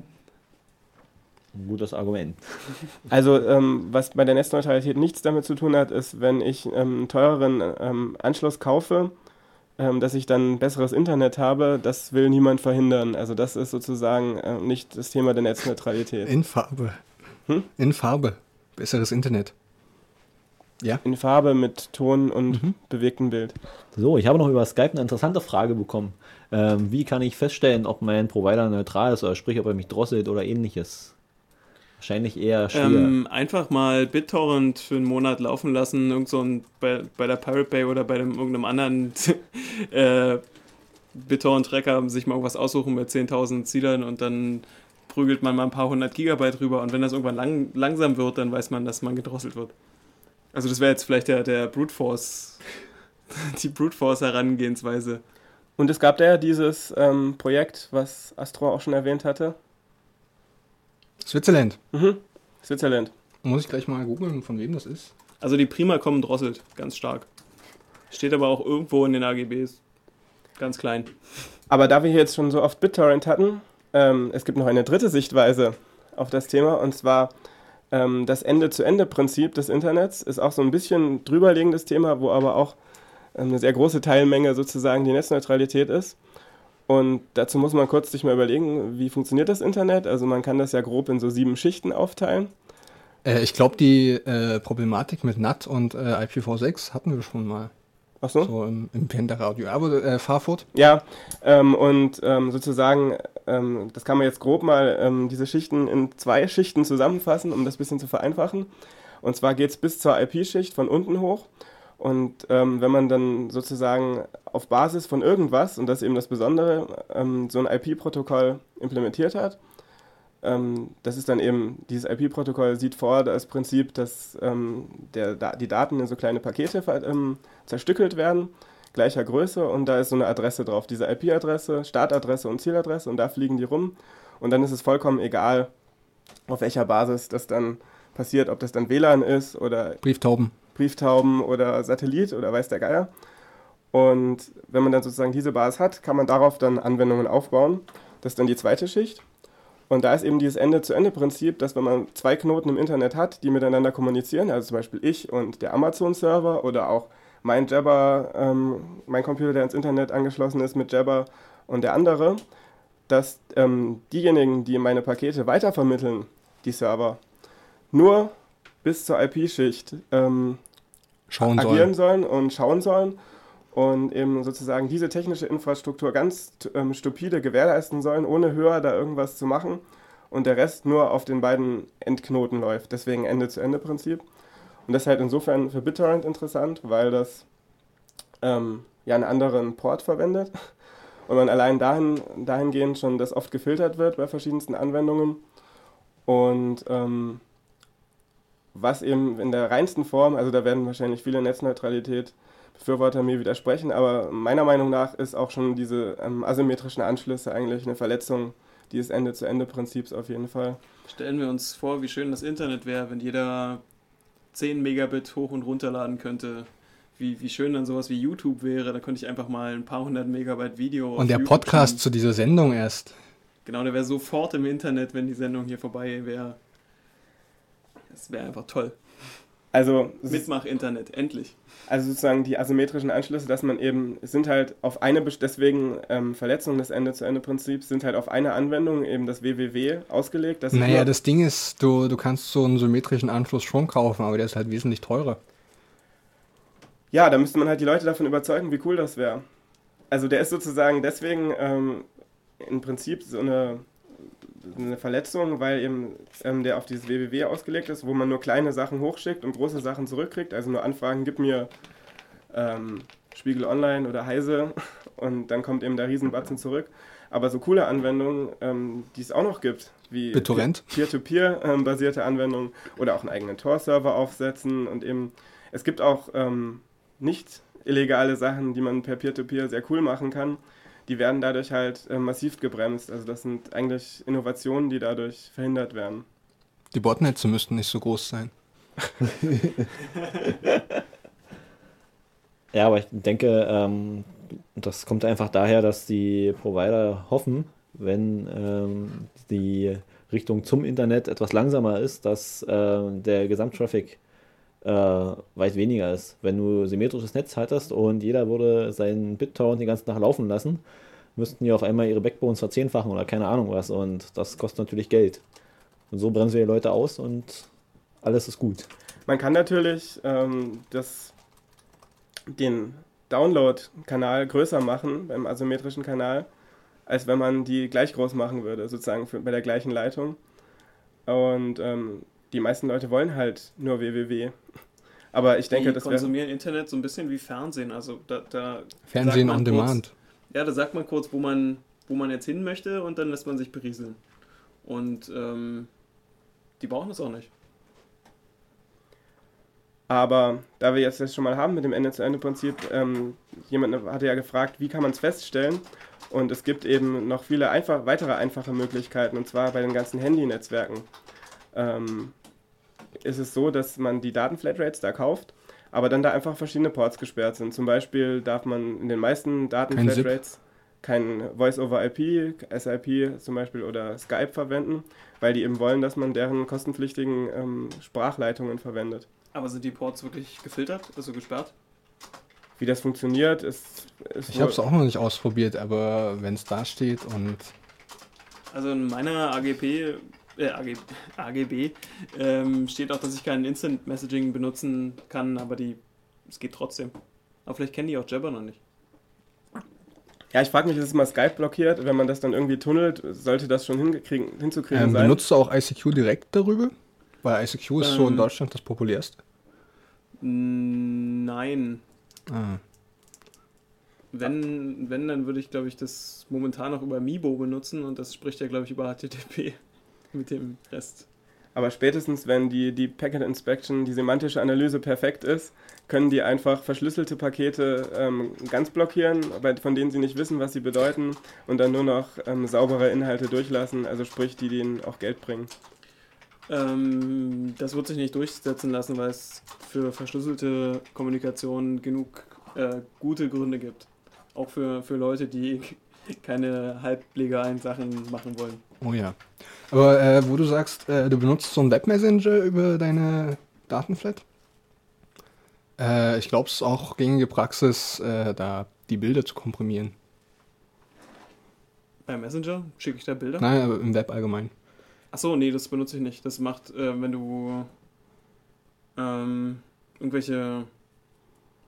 I: Ein gutes Argument.
C: Also was bei der Netzneutralität nichts damit zu tun hat, ist, wenn ich einen teureren Anschluss kaufe, dass ich dann besseres Internet habe, das will niemand verhindern. Also das ist sozusagen nicht das Thema der Netzneutralität.
D: In Farbe. In Farbe. Besseres Internet. Ja.
C: In Farbe mit Ton und bewegtem Bild.
I: So, ich habe noch über Skype eine interessante Frage bekommen. Wie kann ich feststellen, ob mein Provider neutral ist oder sprich, ob er mich drosselt oder ähnliches? Wahrscheinlich eher schwer.
E: Einfach mal BitTorrent für einen Monat laufen lassen, bei der Pirate Bay oder bei irgendeinem anderen BitTorrent-Tracker sich mal irgendwas aussuchen mit 10.000 Zielern und dann prügelt man mal ein paar 100 Gigabyte rüber und wenn das irgendwann langsam wird, dann weiß man, dass man gedrosselt wird. Also das wäre jetzt vielleicht der Brute Force, die Brute Force Herangehensweise.
C: Und es gab da ja dieses Projekt, was Astro auch schon erwähnt hatte.
D: Switzerland.
C: Switzerland.
D: Muss ich gleich mal googeln, von wem das ist?
E: Also die Prima kommen drosselt, ganz stark. Steht aber auch irgendwo in den AGBs. Ganz klein.
C: Aber da wir hier jetzt schon so oft BitTorrent hatten, es gibt noch eine dritte Sichtweise auf das Thema, und zwar das Ende-zu-Ende-Prinzip des Internets ist auch so ein bisschen drüberliegendes Thema, wo aber auch eine sehr große Teilmenge sozusagen die Netzneutralität ist. Und dazu muss man kurz sich mal überlegen, wie funktioniert das Internet? Also man kann das ja grob in so 7 Schichten aufteilen.
D: Ich glaube, die Problematik mit NAT und IPv6 hatten wir schon mal.
C: Ach so?
D: So im Pendlerradio. Aber fahr fort.
C: Ja, sozusagen, das kann man jetzt grob mal diese Schichten in 2 Schichten zusammenfassen, um das ein bisschen zu vereinfachen. Und zwar geht es bis zur IP-Schicht von unten hoch. Und wenn man dann sozusagen auf Basis von irgendwas, und das ist eben das Besondere, so ein IP-Protokoll implementiert hat, das ist dann eben, dieses IP-Protokoll sieht vor das Prinzip, dass die Daten in so kleine Pakete zerstückelt werden, gleicher Größe, und da ist so eine Adresse drauf, diese IP-Adresse, Startadresse und Zieladresse, und da fliegen die rum. Und dann ist es vollkommen egal, auf welcher Basis das dann passiert, ob das dann WLAN ist oder Brieftauben oder Satellit oder weiß der Geier. Und wenn man dann sozusagen diese Basis hat, kann man darauf dann Anwendungen aufbauen. Das ist dann die zweite Schicht. Und da ist eben dieses Ende-zu-Ende-Prinzip, dass wenn man 2 Knoten im Internet hat, die miteinander kommunizieren, also zum Beispiel ich und der Amazon-Server oder auch mein Jabber, mein Computer, der ins Internet angeschlossen ist mit Jabber und der andere, dass diejenigen, die meine Pakete weitervermitteln, die Server, nur bis zur IP-Schicht agieren sollen und schauen sollen und eben sozusagen diese technische Infrastruktur ganz stupide gewährleisten sollen, ohne höher da irgendwas zu machen und der Rest nur auf den beiden Endknoten läuft, deswegen Ende-zu-Ende-Prinzip. Und das ist halt insofern für BitTorrent interessant, weil das ja einen anderen Port verwendet und man allein dahingehend schon, dass oft gefiltert wird bei verschiedensten Anwendungen und was eben in der reinsten Form, also da werden wahrscheinlich viele Netzneutralität-Befürworter mir widersprechen, aber meiner Meinung nach ist auch schon diese asymmetrischen Anschlüsse eigentlich eine Verletzung dieses Ende-zu-Ende-Prinzips auf jeden Fall.
E: Stellen wir uns vor, wie schön das Internet wäre, wenn jeder 10 Megabit hoch und runterladen könnte. Wie schön dann sowas wie YouTube wäre. Da könnte ich einfach mal ein paar hundert Megabyte Video
D: Und der
E: YouTube
D: Podcast
E: schieben.
D: zu dieser Sendung erst.
E: Genau, der wäre sofort im Internet, wenn die Sendung hier vorbei wäre. Das wäre einfach toll.
C: Also
E: Mitmach-Internet, endlich.
C: Also sozusagen die asymmetrischen Anschlüsse, dass man eben, es sind halt auf eine, deswegen Verletzungen des Ende-zu-Ende-Prinzips sind halt auf eine Anwendung, eben das WWW, ausgelegt. Das
D: Naja, das Ding ist, du kannst so einen symmetrischen Anschluss schon kaufen, aber der ist halt wesentlich teurer.
C: Ja, da müsste man halt die Leute davon überzeugen, wie cool das wäre. Also der ist sozusagen deswegen im Prinzip so eine Verletzung, weil eben der auf dieses WWW ausgelegt ist, wo man nur kleine Sachen hochschickt und große Sachen zurückkriegt. Also nur Anfragen, gib mir Spiegel Online oder Heise und dann kommt eben der Riesenbatzen zurück. Aber so coole Anwendungen, die es auch noch gibt, wie
D: BitTorrent,
C: Peer-to-Peer-basierte Anwendungen oder auch einen eigenen Tor-Server aufsetzen und eben, es gibt auch nicht illegale Sachen, die man per Peer-to-Peer sehr cool machen kann. Die werden dadurch halt massiv gebremst. Also das sind eigentlich Innovationen, die dadurch verhindert werden.
D: die Botnetze müssten nicht so groß sein.
I: Ja, aber ich denke, das kommt einfach daher, dass die Provider hoffen, wenn die Richtung zum Internet etwas langsamer ist, dass der Gesamttraffic weit weniger ist. Wenn du symmetrisches Netz hattest und jeder würde seinen BitTorrent den ganzen Tag laufen lassen, müssten die auf einmal ihre Backbones verzehnfachen oder keine Ahnung was und das kostet natürlich Geld. Und so bremsen wir die Leute aus und alles ist gut.
C: Man kann natürlich den Download-Kanal größer machen beim asymmetrischen Kanal, als wenn man die gleich groß machen würde, sozusagen bei der gleichen Leitung. Und die meisten Leute wollen halt nur WWW. Aber ich denke, das wäre...
E: Die konsumieren Internet so ein bisschen wie Fernsehen. Also da
D: Fernsehen
E: sagt man
D: on demand.
E: Ja, da sagt man kurz, wo man jetzt hin möchte und dann lässt man sich berieseln. Und die brauchen das auch nicht.
C: Aber da wir jetzt das schon mal haben mit dem Ende-zu-Ende-Prinzip, jemand hatte ja gefragt, wie kann man es feststellen? Und es gibt eben noch viele weitere einfache Möglichkeiten, und zwar bei den ganzen Handynetzwerken. Ist es so, dass man die Datenflatrates da kauft, aber dann da einfach verschiedene Ports gesperrt sind. Zum Beispiel darf man in den meisten Datenflatrates kein Voice-over-IP, SIP zum Beispiel oder Skype verwenden, weil die eben wollen, dass man deren kostenpflichtigen Sprachleitungen verwendet.
E: Aber sind die Ports wirklich gefiltert, also gesperrt?
C: Wie das funktioniert, ist
D: Ich habe es auch noch nicht ausprobiert, aber wenn es da steht und...
E: Also in meiner AGB steht auch, dass ich kein Instant Messaging benutzen kann, aber es geht trotzdem. Aber vielleicht kennen die auch Jabber noch nicht.
C: Ja, ich frage mich, ist es mal Skype blockiert? Wenn man das dann irgendwie tunnelt, sollte das schon hinzukriegen sein?
D: Benutzt du auch ICQ direkt darüber? Weil ICQ ist so in Deutschland das populärste.
E: Nein.
D: Ah.
E: Wenn, dann würde ich, glaube ich, das momentan noch über Mibo benutzen und das spricht ja, glaube ich, über HTTP mit dem Rest.
C: Aber spätestens, wenn die Packet Inspection, die semantische Analyse perfekt ist, können die einfach verschlüsselte Pakete ganz blockieren, von denen sie nicht wissen, was sie bedeuten und dann nur noch saubere Inhalte durchlassen, also sprich, die denen auch Geld bringen.
E: Das wird sich nicht durchsetzen lassen, weil es für verschlüsselte Kommunikation genug gute Gründe gibt. Auch für Leute, die keine halblegalen Sachen machen wollen.
D: Oh ja. Aber wo du sagst, du benutzt so einen Webmessenger über deine Datenflat? Ich glaube, es ist auch gängige Praxis, da die Bilder zu komprimieren.
E: Bei Messenger? Schicke ich da Bilder?
D: Nein, aber im Web allgemein.
E: Achso, nee, das benutze ich nicht. Das macht, wenn du irgendwelche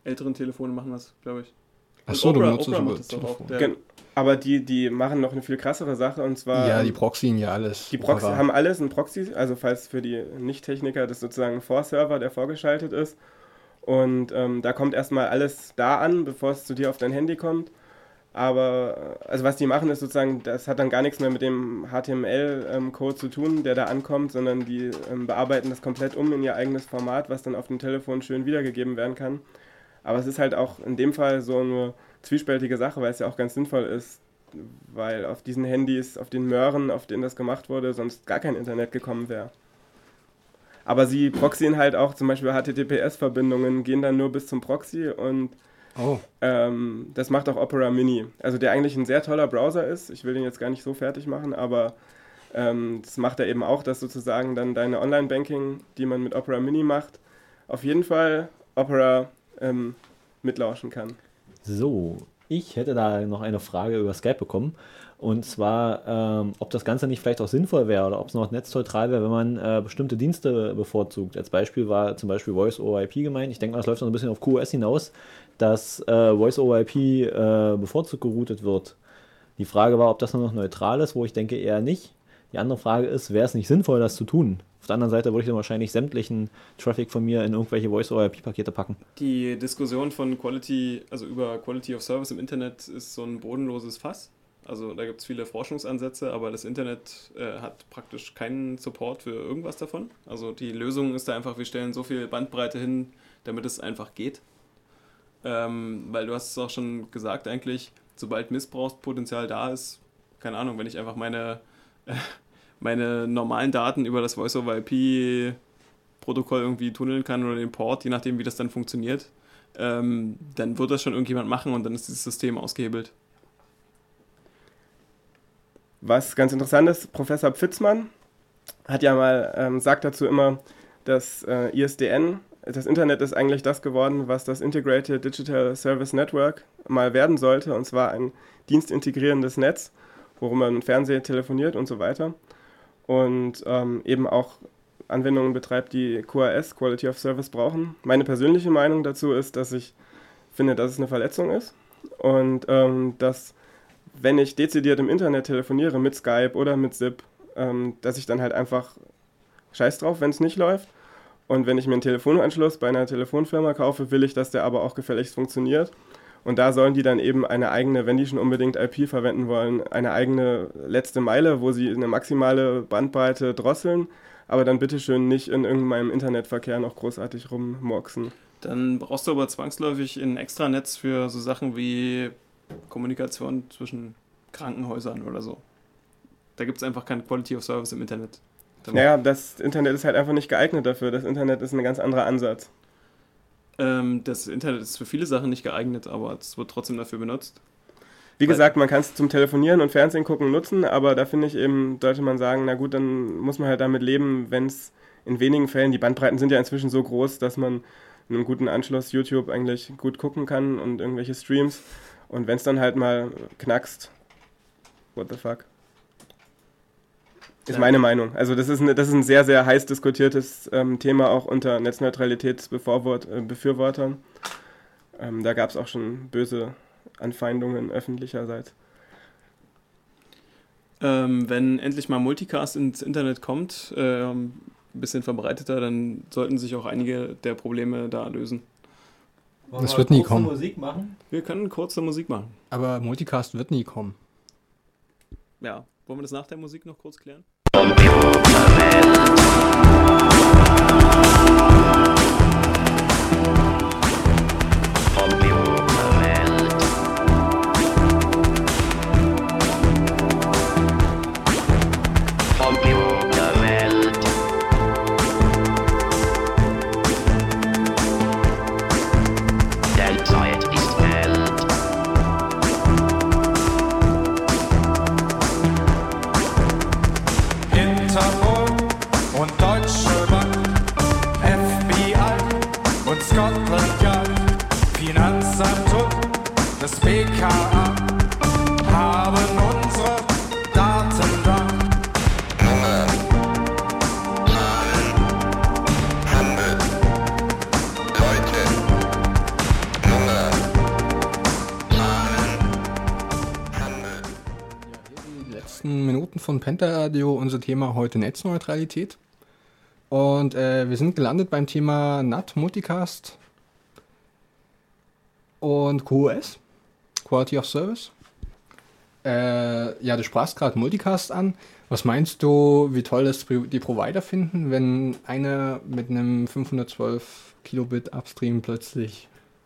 E: älteren Telefone machen das, glaube ich.
D: Achso,
E: Und
D: du
E: Opera-
D: benutzt es
E: Opera
D: über
E: macht das doch auch.
D: Telefon.
C: Aber die machen noch eine viel krassere Sache, und zwar...
D: Ja, die proxyen ja alles.
C: Die Proxy
D: Opera.
C: haben alles ein Proxy, also falls für die Nicht-Techniker, das ist sozusagen ein Vorserver, der vorgeschaltet ist. Und da kommt erstmal alles da an, bevor es zu dir auf dein Handy kommt. Aber, also was die machen, ist sozusagen, das hat dann gar nichts mehr mit dem HTML-Code zu tun, der da ankommt, sondern die bearbeiten das komplett in ihr eigenes Format, was dann auf dem Telefon schön wiedergegeben werden kann. Aber es ist halt auch in dem Fall so eine zwiespältige Sache, weil es ja auch ganz sinnvoll ist, weil auf diesen Handys, auf den Möhren, auf denen das gemacht wurde, sonst gar kein Internet gekommen wäre. Aber sie proxyen halt auch, zum Beispiel HTTPS-Verbindungen gehen dann nur bis zum Proxy, und das macht auch Opera Mini. Also der eigentlich ein sehr toller Browser ist. Ich will den jetzt gar nicht so fertig machen, aber das macht er eben auch, dass sozusagen dann deine Online-Banking, die man mit Opera Mini macht, auf jeden Fall Opera mitlauschen kann.
I: So, ich hätte da noch eine Frage über Skype bekommen. Und zwar, ob das Ganze nicht vielleicht auch sinnvoll wäre oder ob es noch netzneutral wäre, wenn man bestimmte Dienste bevorzugt. Als Beispiel war zum Beispiel Voice over IP gemeint. Ich denke mal, das läuft noch ein bisschen auf QoS hinaus, dass Voice over IP bevorzugt geroutet wird. Die Frage war, ob das nur noch neutral ist, wo ich denke eher nicht. Die andere Frage ist, wäre es nicht sinnvoll, das zu tun? Auf der anderen Seite würde ich dann wahrscheinlich sämtlichen Traffic von mir in irgendwelche Voice-over-IP-Pakete packen.
E: Die Diskussion von Quality, also über Quality of Service im Internet, ist so ein bodenloses Fass. Also da gibt es viele Forschungsansätze, aber das Internet hat praktisch keinen Support für irgendwas davon. Also die Lösung ist da einfach, wir stellen so viel Bandbreite hin, damit es einfach geht. Weil du hast es auch schon gesagt eigentlich, sobald Missbrauchspotenzial da ist, keine Ahnung, wenn ich einfach meine normalen Daten über das Voice-over-IP-Protokoll irgendwie tunneln kann oder den Port, je nachdem wie das dann funktioniert, dann wird das schon irgendjemand machen und dann ist dieses System ausgehebelt.
C: Was ganz interessant ist, Professor Pfitzmann hat ja mal, sagt dazu immer, dass ISDN, das Internet ist eigentlich das geworden, was das Integrated Digital Service Network mal werden sollte, und zwar ein dienstintegrierendes Netz, worum man Fernsehen, telefoniert und so weiter. Und eben auch Anwendungen betreibt, die QoS, Quality of Service, brauchen. Meine persönliche Meinung dazu ist, dass ich finde, dass es eine Verletzung ist und dass, wenn ich dezidiert im Internet telefoniere, mit Skype oder mit Zip, dass ich dann halt einfach scheiß drauf, wenn es nicht läuft. Und wenn ich mir einen Telefonanschluss bei einer Telefonfirma kaufe, will ich, dass der aber auch gefälligst funktioniert. Und da sollen die dann eben eine eigene, wenn die schon unbedingt IP verwenden wollen, eine eigene letzte Meile, wo sie eine maximale Bandbreite drosseln, aber dann bitteschön nicht in irgendeinem Internetverkehr noch großartig rummurksen.
E: Dann brauchst du aber zwangsläufig ein Extranetz für so Sachen wie Kommunikation zwischen Krankenhäusern oder so. Da gibt es einfach kein Quality of Service im Internet.
C: Naja, das Internet ist halt einfach nicht geeignet dafür. Das Internet ist ein ganz anderer Ansatz.
E: Das Internet ist für viele Sachen nicht geeignet, aber es wird trotzdem dafür benutzt.
C: Wie gesagt, man kann es zum Telefonieren und Fernsehen gucken nutzen, aber da finde ich eben, sollte man sagen, na gut, dann muss man halt damit leben, wenn es in wenigen Fällen, die Bandbreiten sind ja inzwischen so groß, dass man in einem guten Anschluss YouTube eigentlich gut gucken kann und irgendwelche Streams. Und wenn es dann halt mal knackst, what the fuck? Ist meine Meinung. Also das ist ein sehr, sehr heiß diskutiertes Thema auch unter Netzneutralitätsbefürwortern. Da gab es auch schon böse Anfeindungen öffentlicherseits.
E: Wenn endlich mal Multicast ins Internet kommt, ein bisschen verbreiteter, dann sollten sich auch einige der Probleme da lösen.
D: Das wird nie kommen.
I: Musik machen?
E: Wir können kurze Musik machen.
D: Aber Multicast wird nie kommen.
E: Ja, wollen wir das nach der Musik noch kurz klären?
D: letzten Minuten von Pentaradio, unser Thema heute Netzneutralität. Und wir sind gelandet beim Thema NAT, Multicast und QoS, Quality of Service. Ja, du sprachst gerade Multicast an. Was meinst du, wie toll das die Provider finden, wenn einer mit einem 512 Kilobit Upstream plötzlich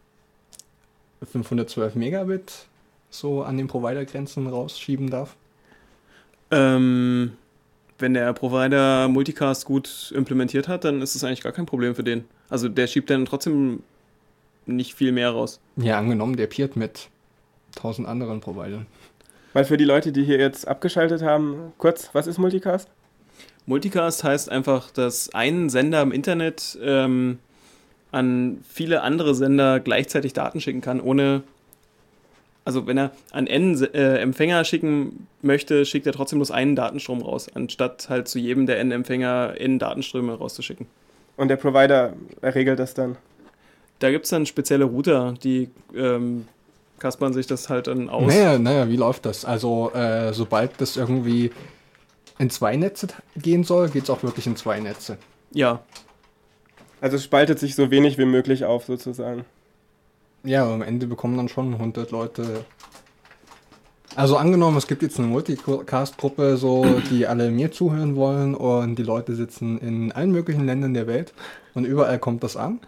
D: 512 Megabit so an den Provider-Grenzen rausschieben darf?
E: Wenn der Provider Multicast gut implementiert hat, dann ist es eigentlich gar kein Problem für den. Also der schiebt dann trotzdem nicht viel mehr raus.
D: Ja, angenommen, der peert mit 1000 anderen Providern.
C: Weil für die Leute, die hier jetzt abgeschaltet haben, kurz, was ist Multicast?
E: Multicast heißt einfach, dass ein Sender im Internet an viele andere Sender gleichzeitig Daten schicken kann, ohne... Also wenn er an N Empfänger schicken möchte, schickt er trotzdem bloß einen Datenstrom raus, anstatt halt zu jedem der N Empfänger N Datenströme rauszuschicken.
C: Und der Provider regelt das dann?
E: Da gibt es dann spezielle Router, die kaspern sich das halt dann aus.
D: Naja, wie läuft das? Also sobald das irgendwie in 2 Netze gehen soll, geht es auch wirklich in 2 Netze.
E: Ja.
C: Also es spaltet sich so wenig wie möglich auf sozusagen.
D: Ja, aber am Ende bekommen dann schon 100 Leute... Also angenommen, es gibt jetzt eine Multicast-Gruppe, so, die alle mir zuhören wollen und die Leute sitzen in allen möglichen Ländern der Welt und überall kommt das an.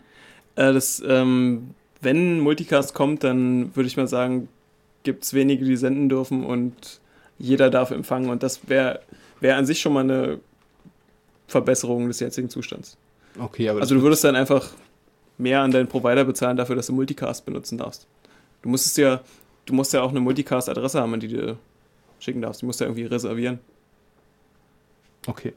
E: Wenn Multicast kommt, dann würde ich mal sagen, gibt es wenige, die senden dürfen und jeder darf empfangen. Und das wäre an sich schon mal eine Verbesserung des jetzigen Zustands.
D: Okay, aber
E: also du würdest dann einfach mehr an deinen Provider bezahlen dafür, dass du Multicast benutzen darfst. Du musst ja auch eine Multicast-Adresse haben, an die du schicken darfst. Du musst ja irgendwie reservieren.
D: Okay.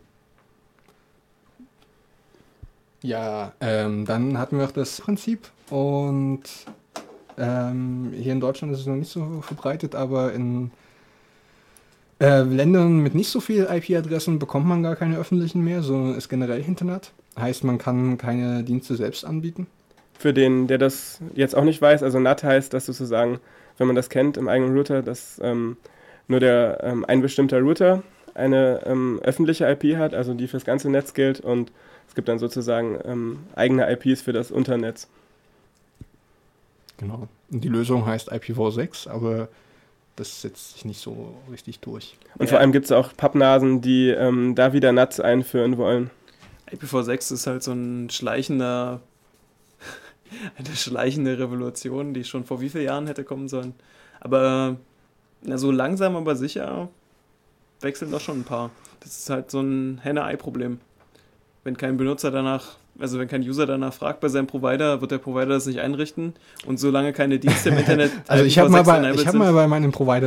D: Ja, dann hatten wir auch das Prinzip und hier in Deutschland ist es noch nicht so verbreitet, aber in Ländern mit nicht so viel IP-Adressen bekommt man gar keine öffentlichen mehr, sondern ist generell hinter NAT. Heißt, man kann keine Dienste selbst anbieten.
C: Für den, der das jetzt auch nicht weiß, also NAT heißt, dass sozusagen, wenn man das kennt im eigenen Router, dass nur ein bestimmter Router eine öffentliche IP hat, also die fürs ganze Netz gilt und es gibt dann sozusagen eigene IPs für das Unternetz.
D: Genau. Und die Lösung heißt IPv6, aber das setzt sich nicht so richtig durch.
C: Und vor allem gibt es auch Pappnasen, die da wieder NAT einführen wollen.
E: IPv6 ist halt so eine schleichende Revolution, die schon vor wie vielen Jahren hätte kommen sollen. Aber so langsam, aber sicher wechseln doch schon ein paar. Das ist halt so ein Henne-Ei-Problem. Wenn kein User danach fragt bei seinem Provider, wird der Provider das nicht einrichten. Und solange keine Dienste im Internet
D: also ich habe mal bei meinem Provider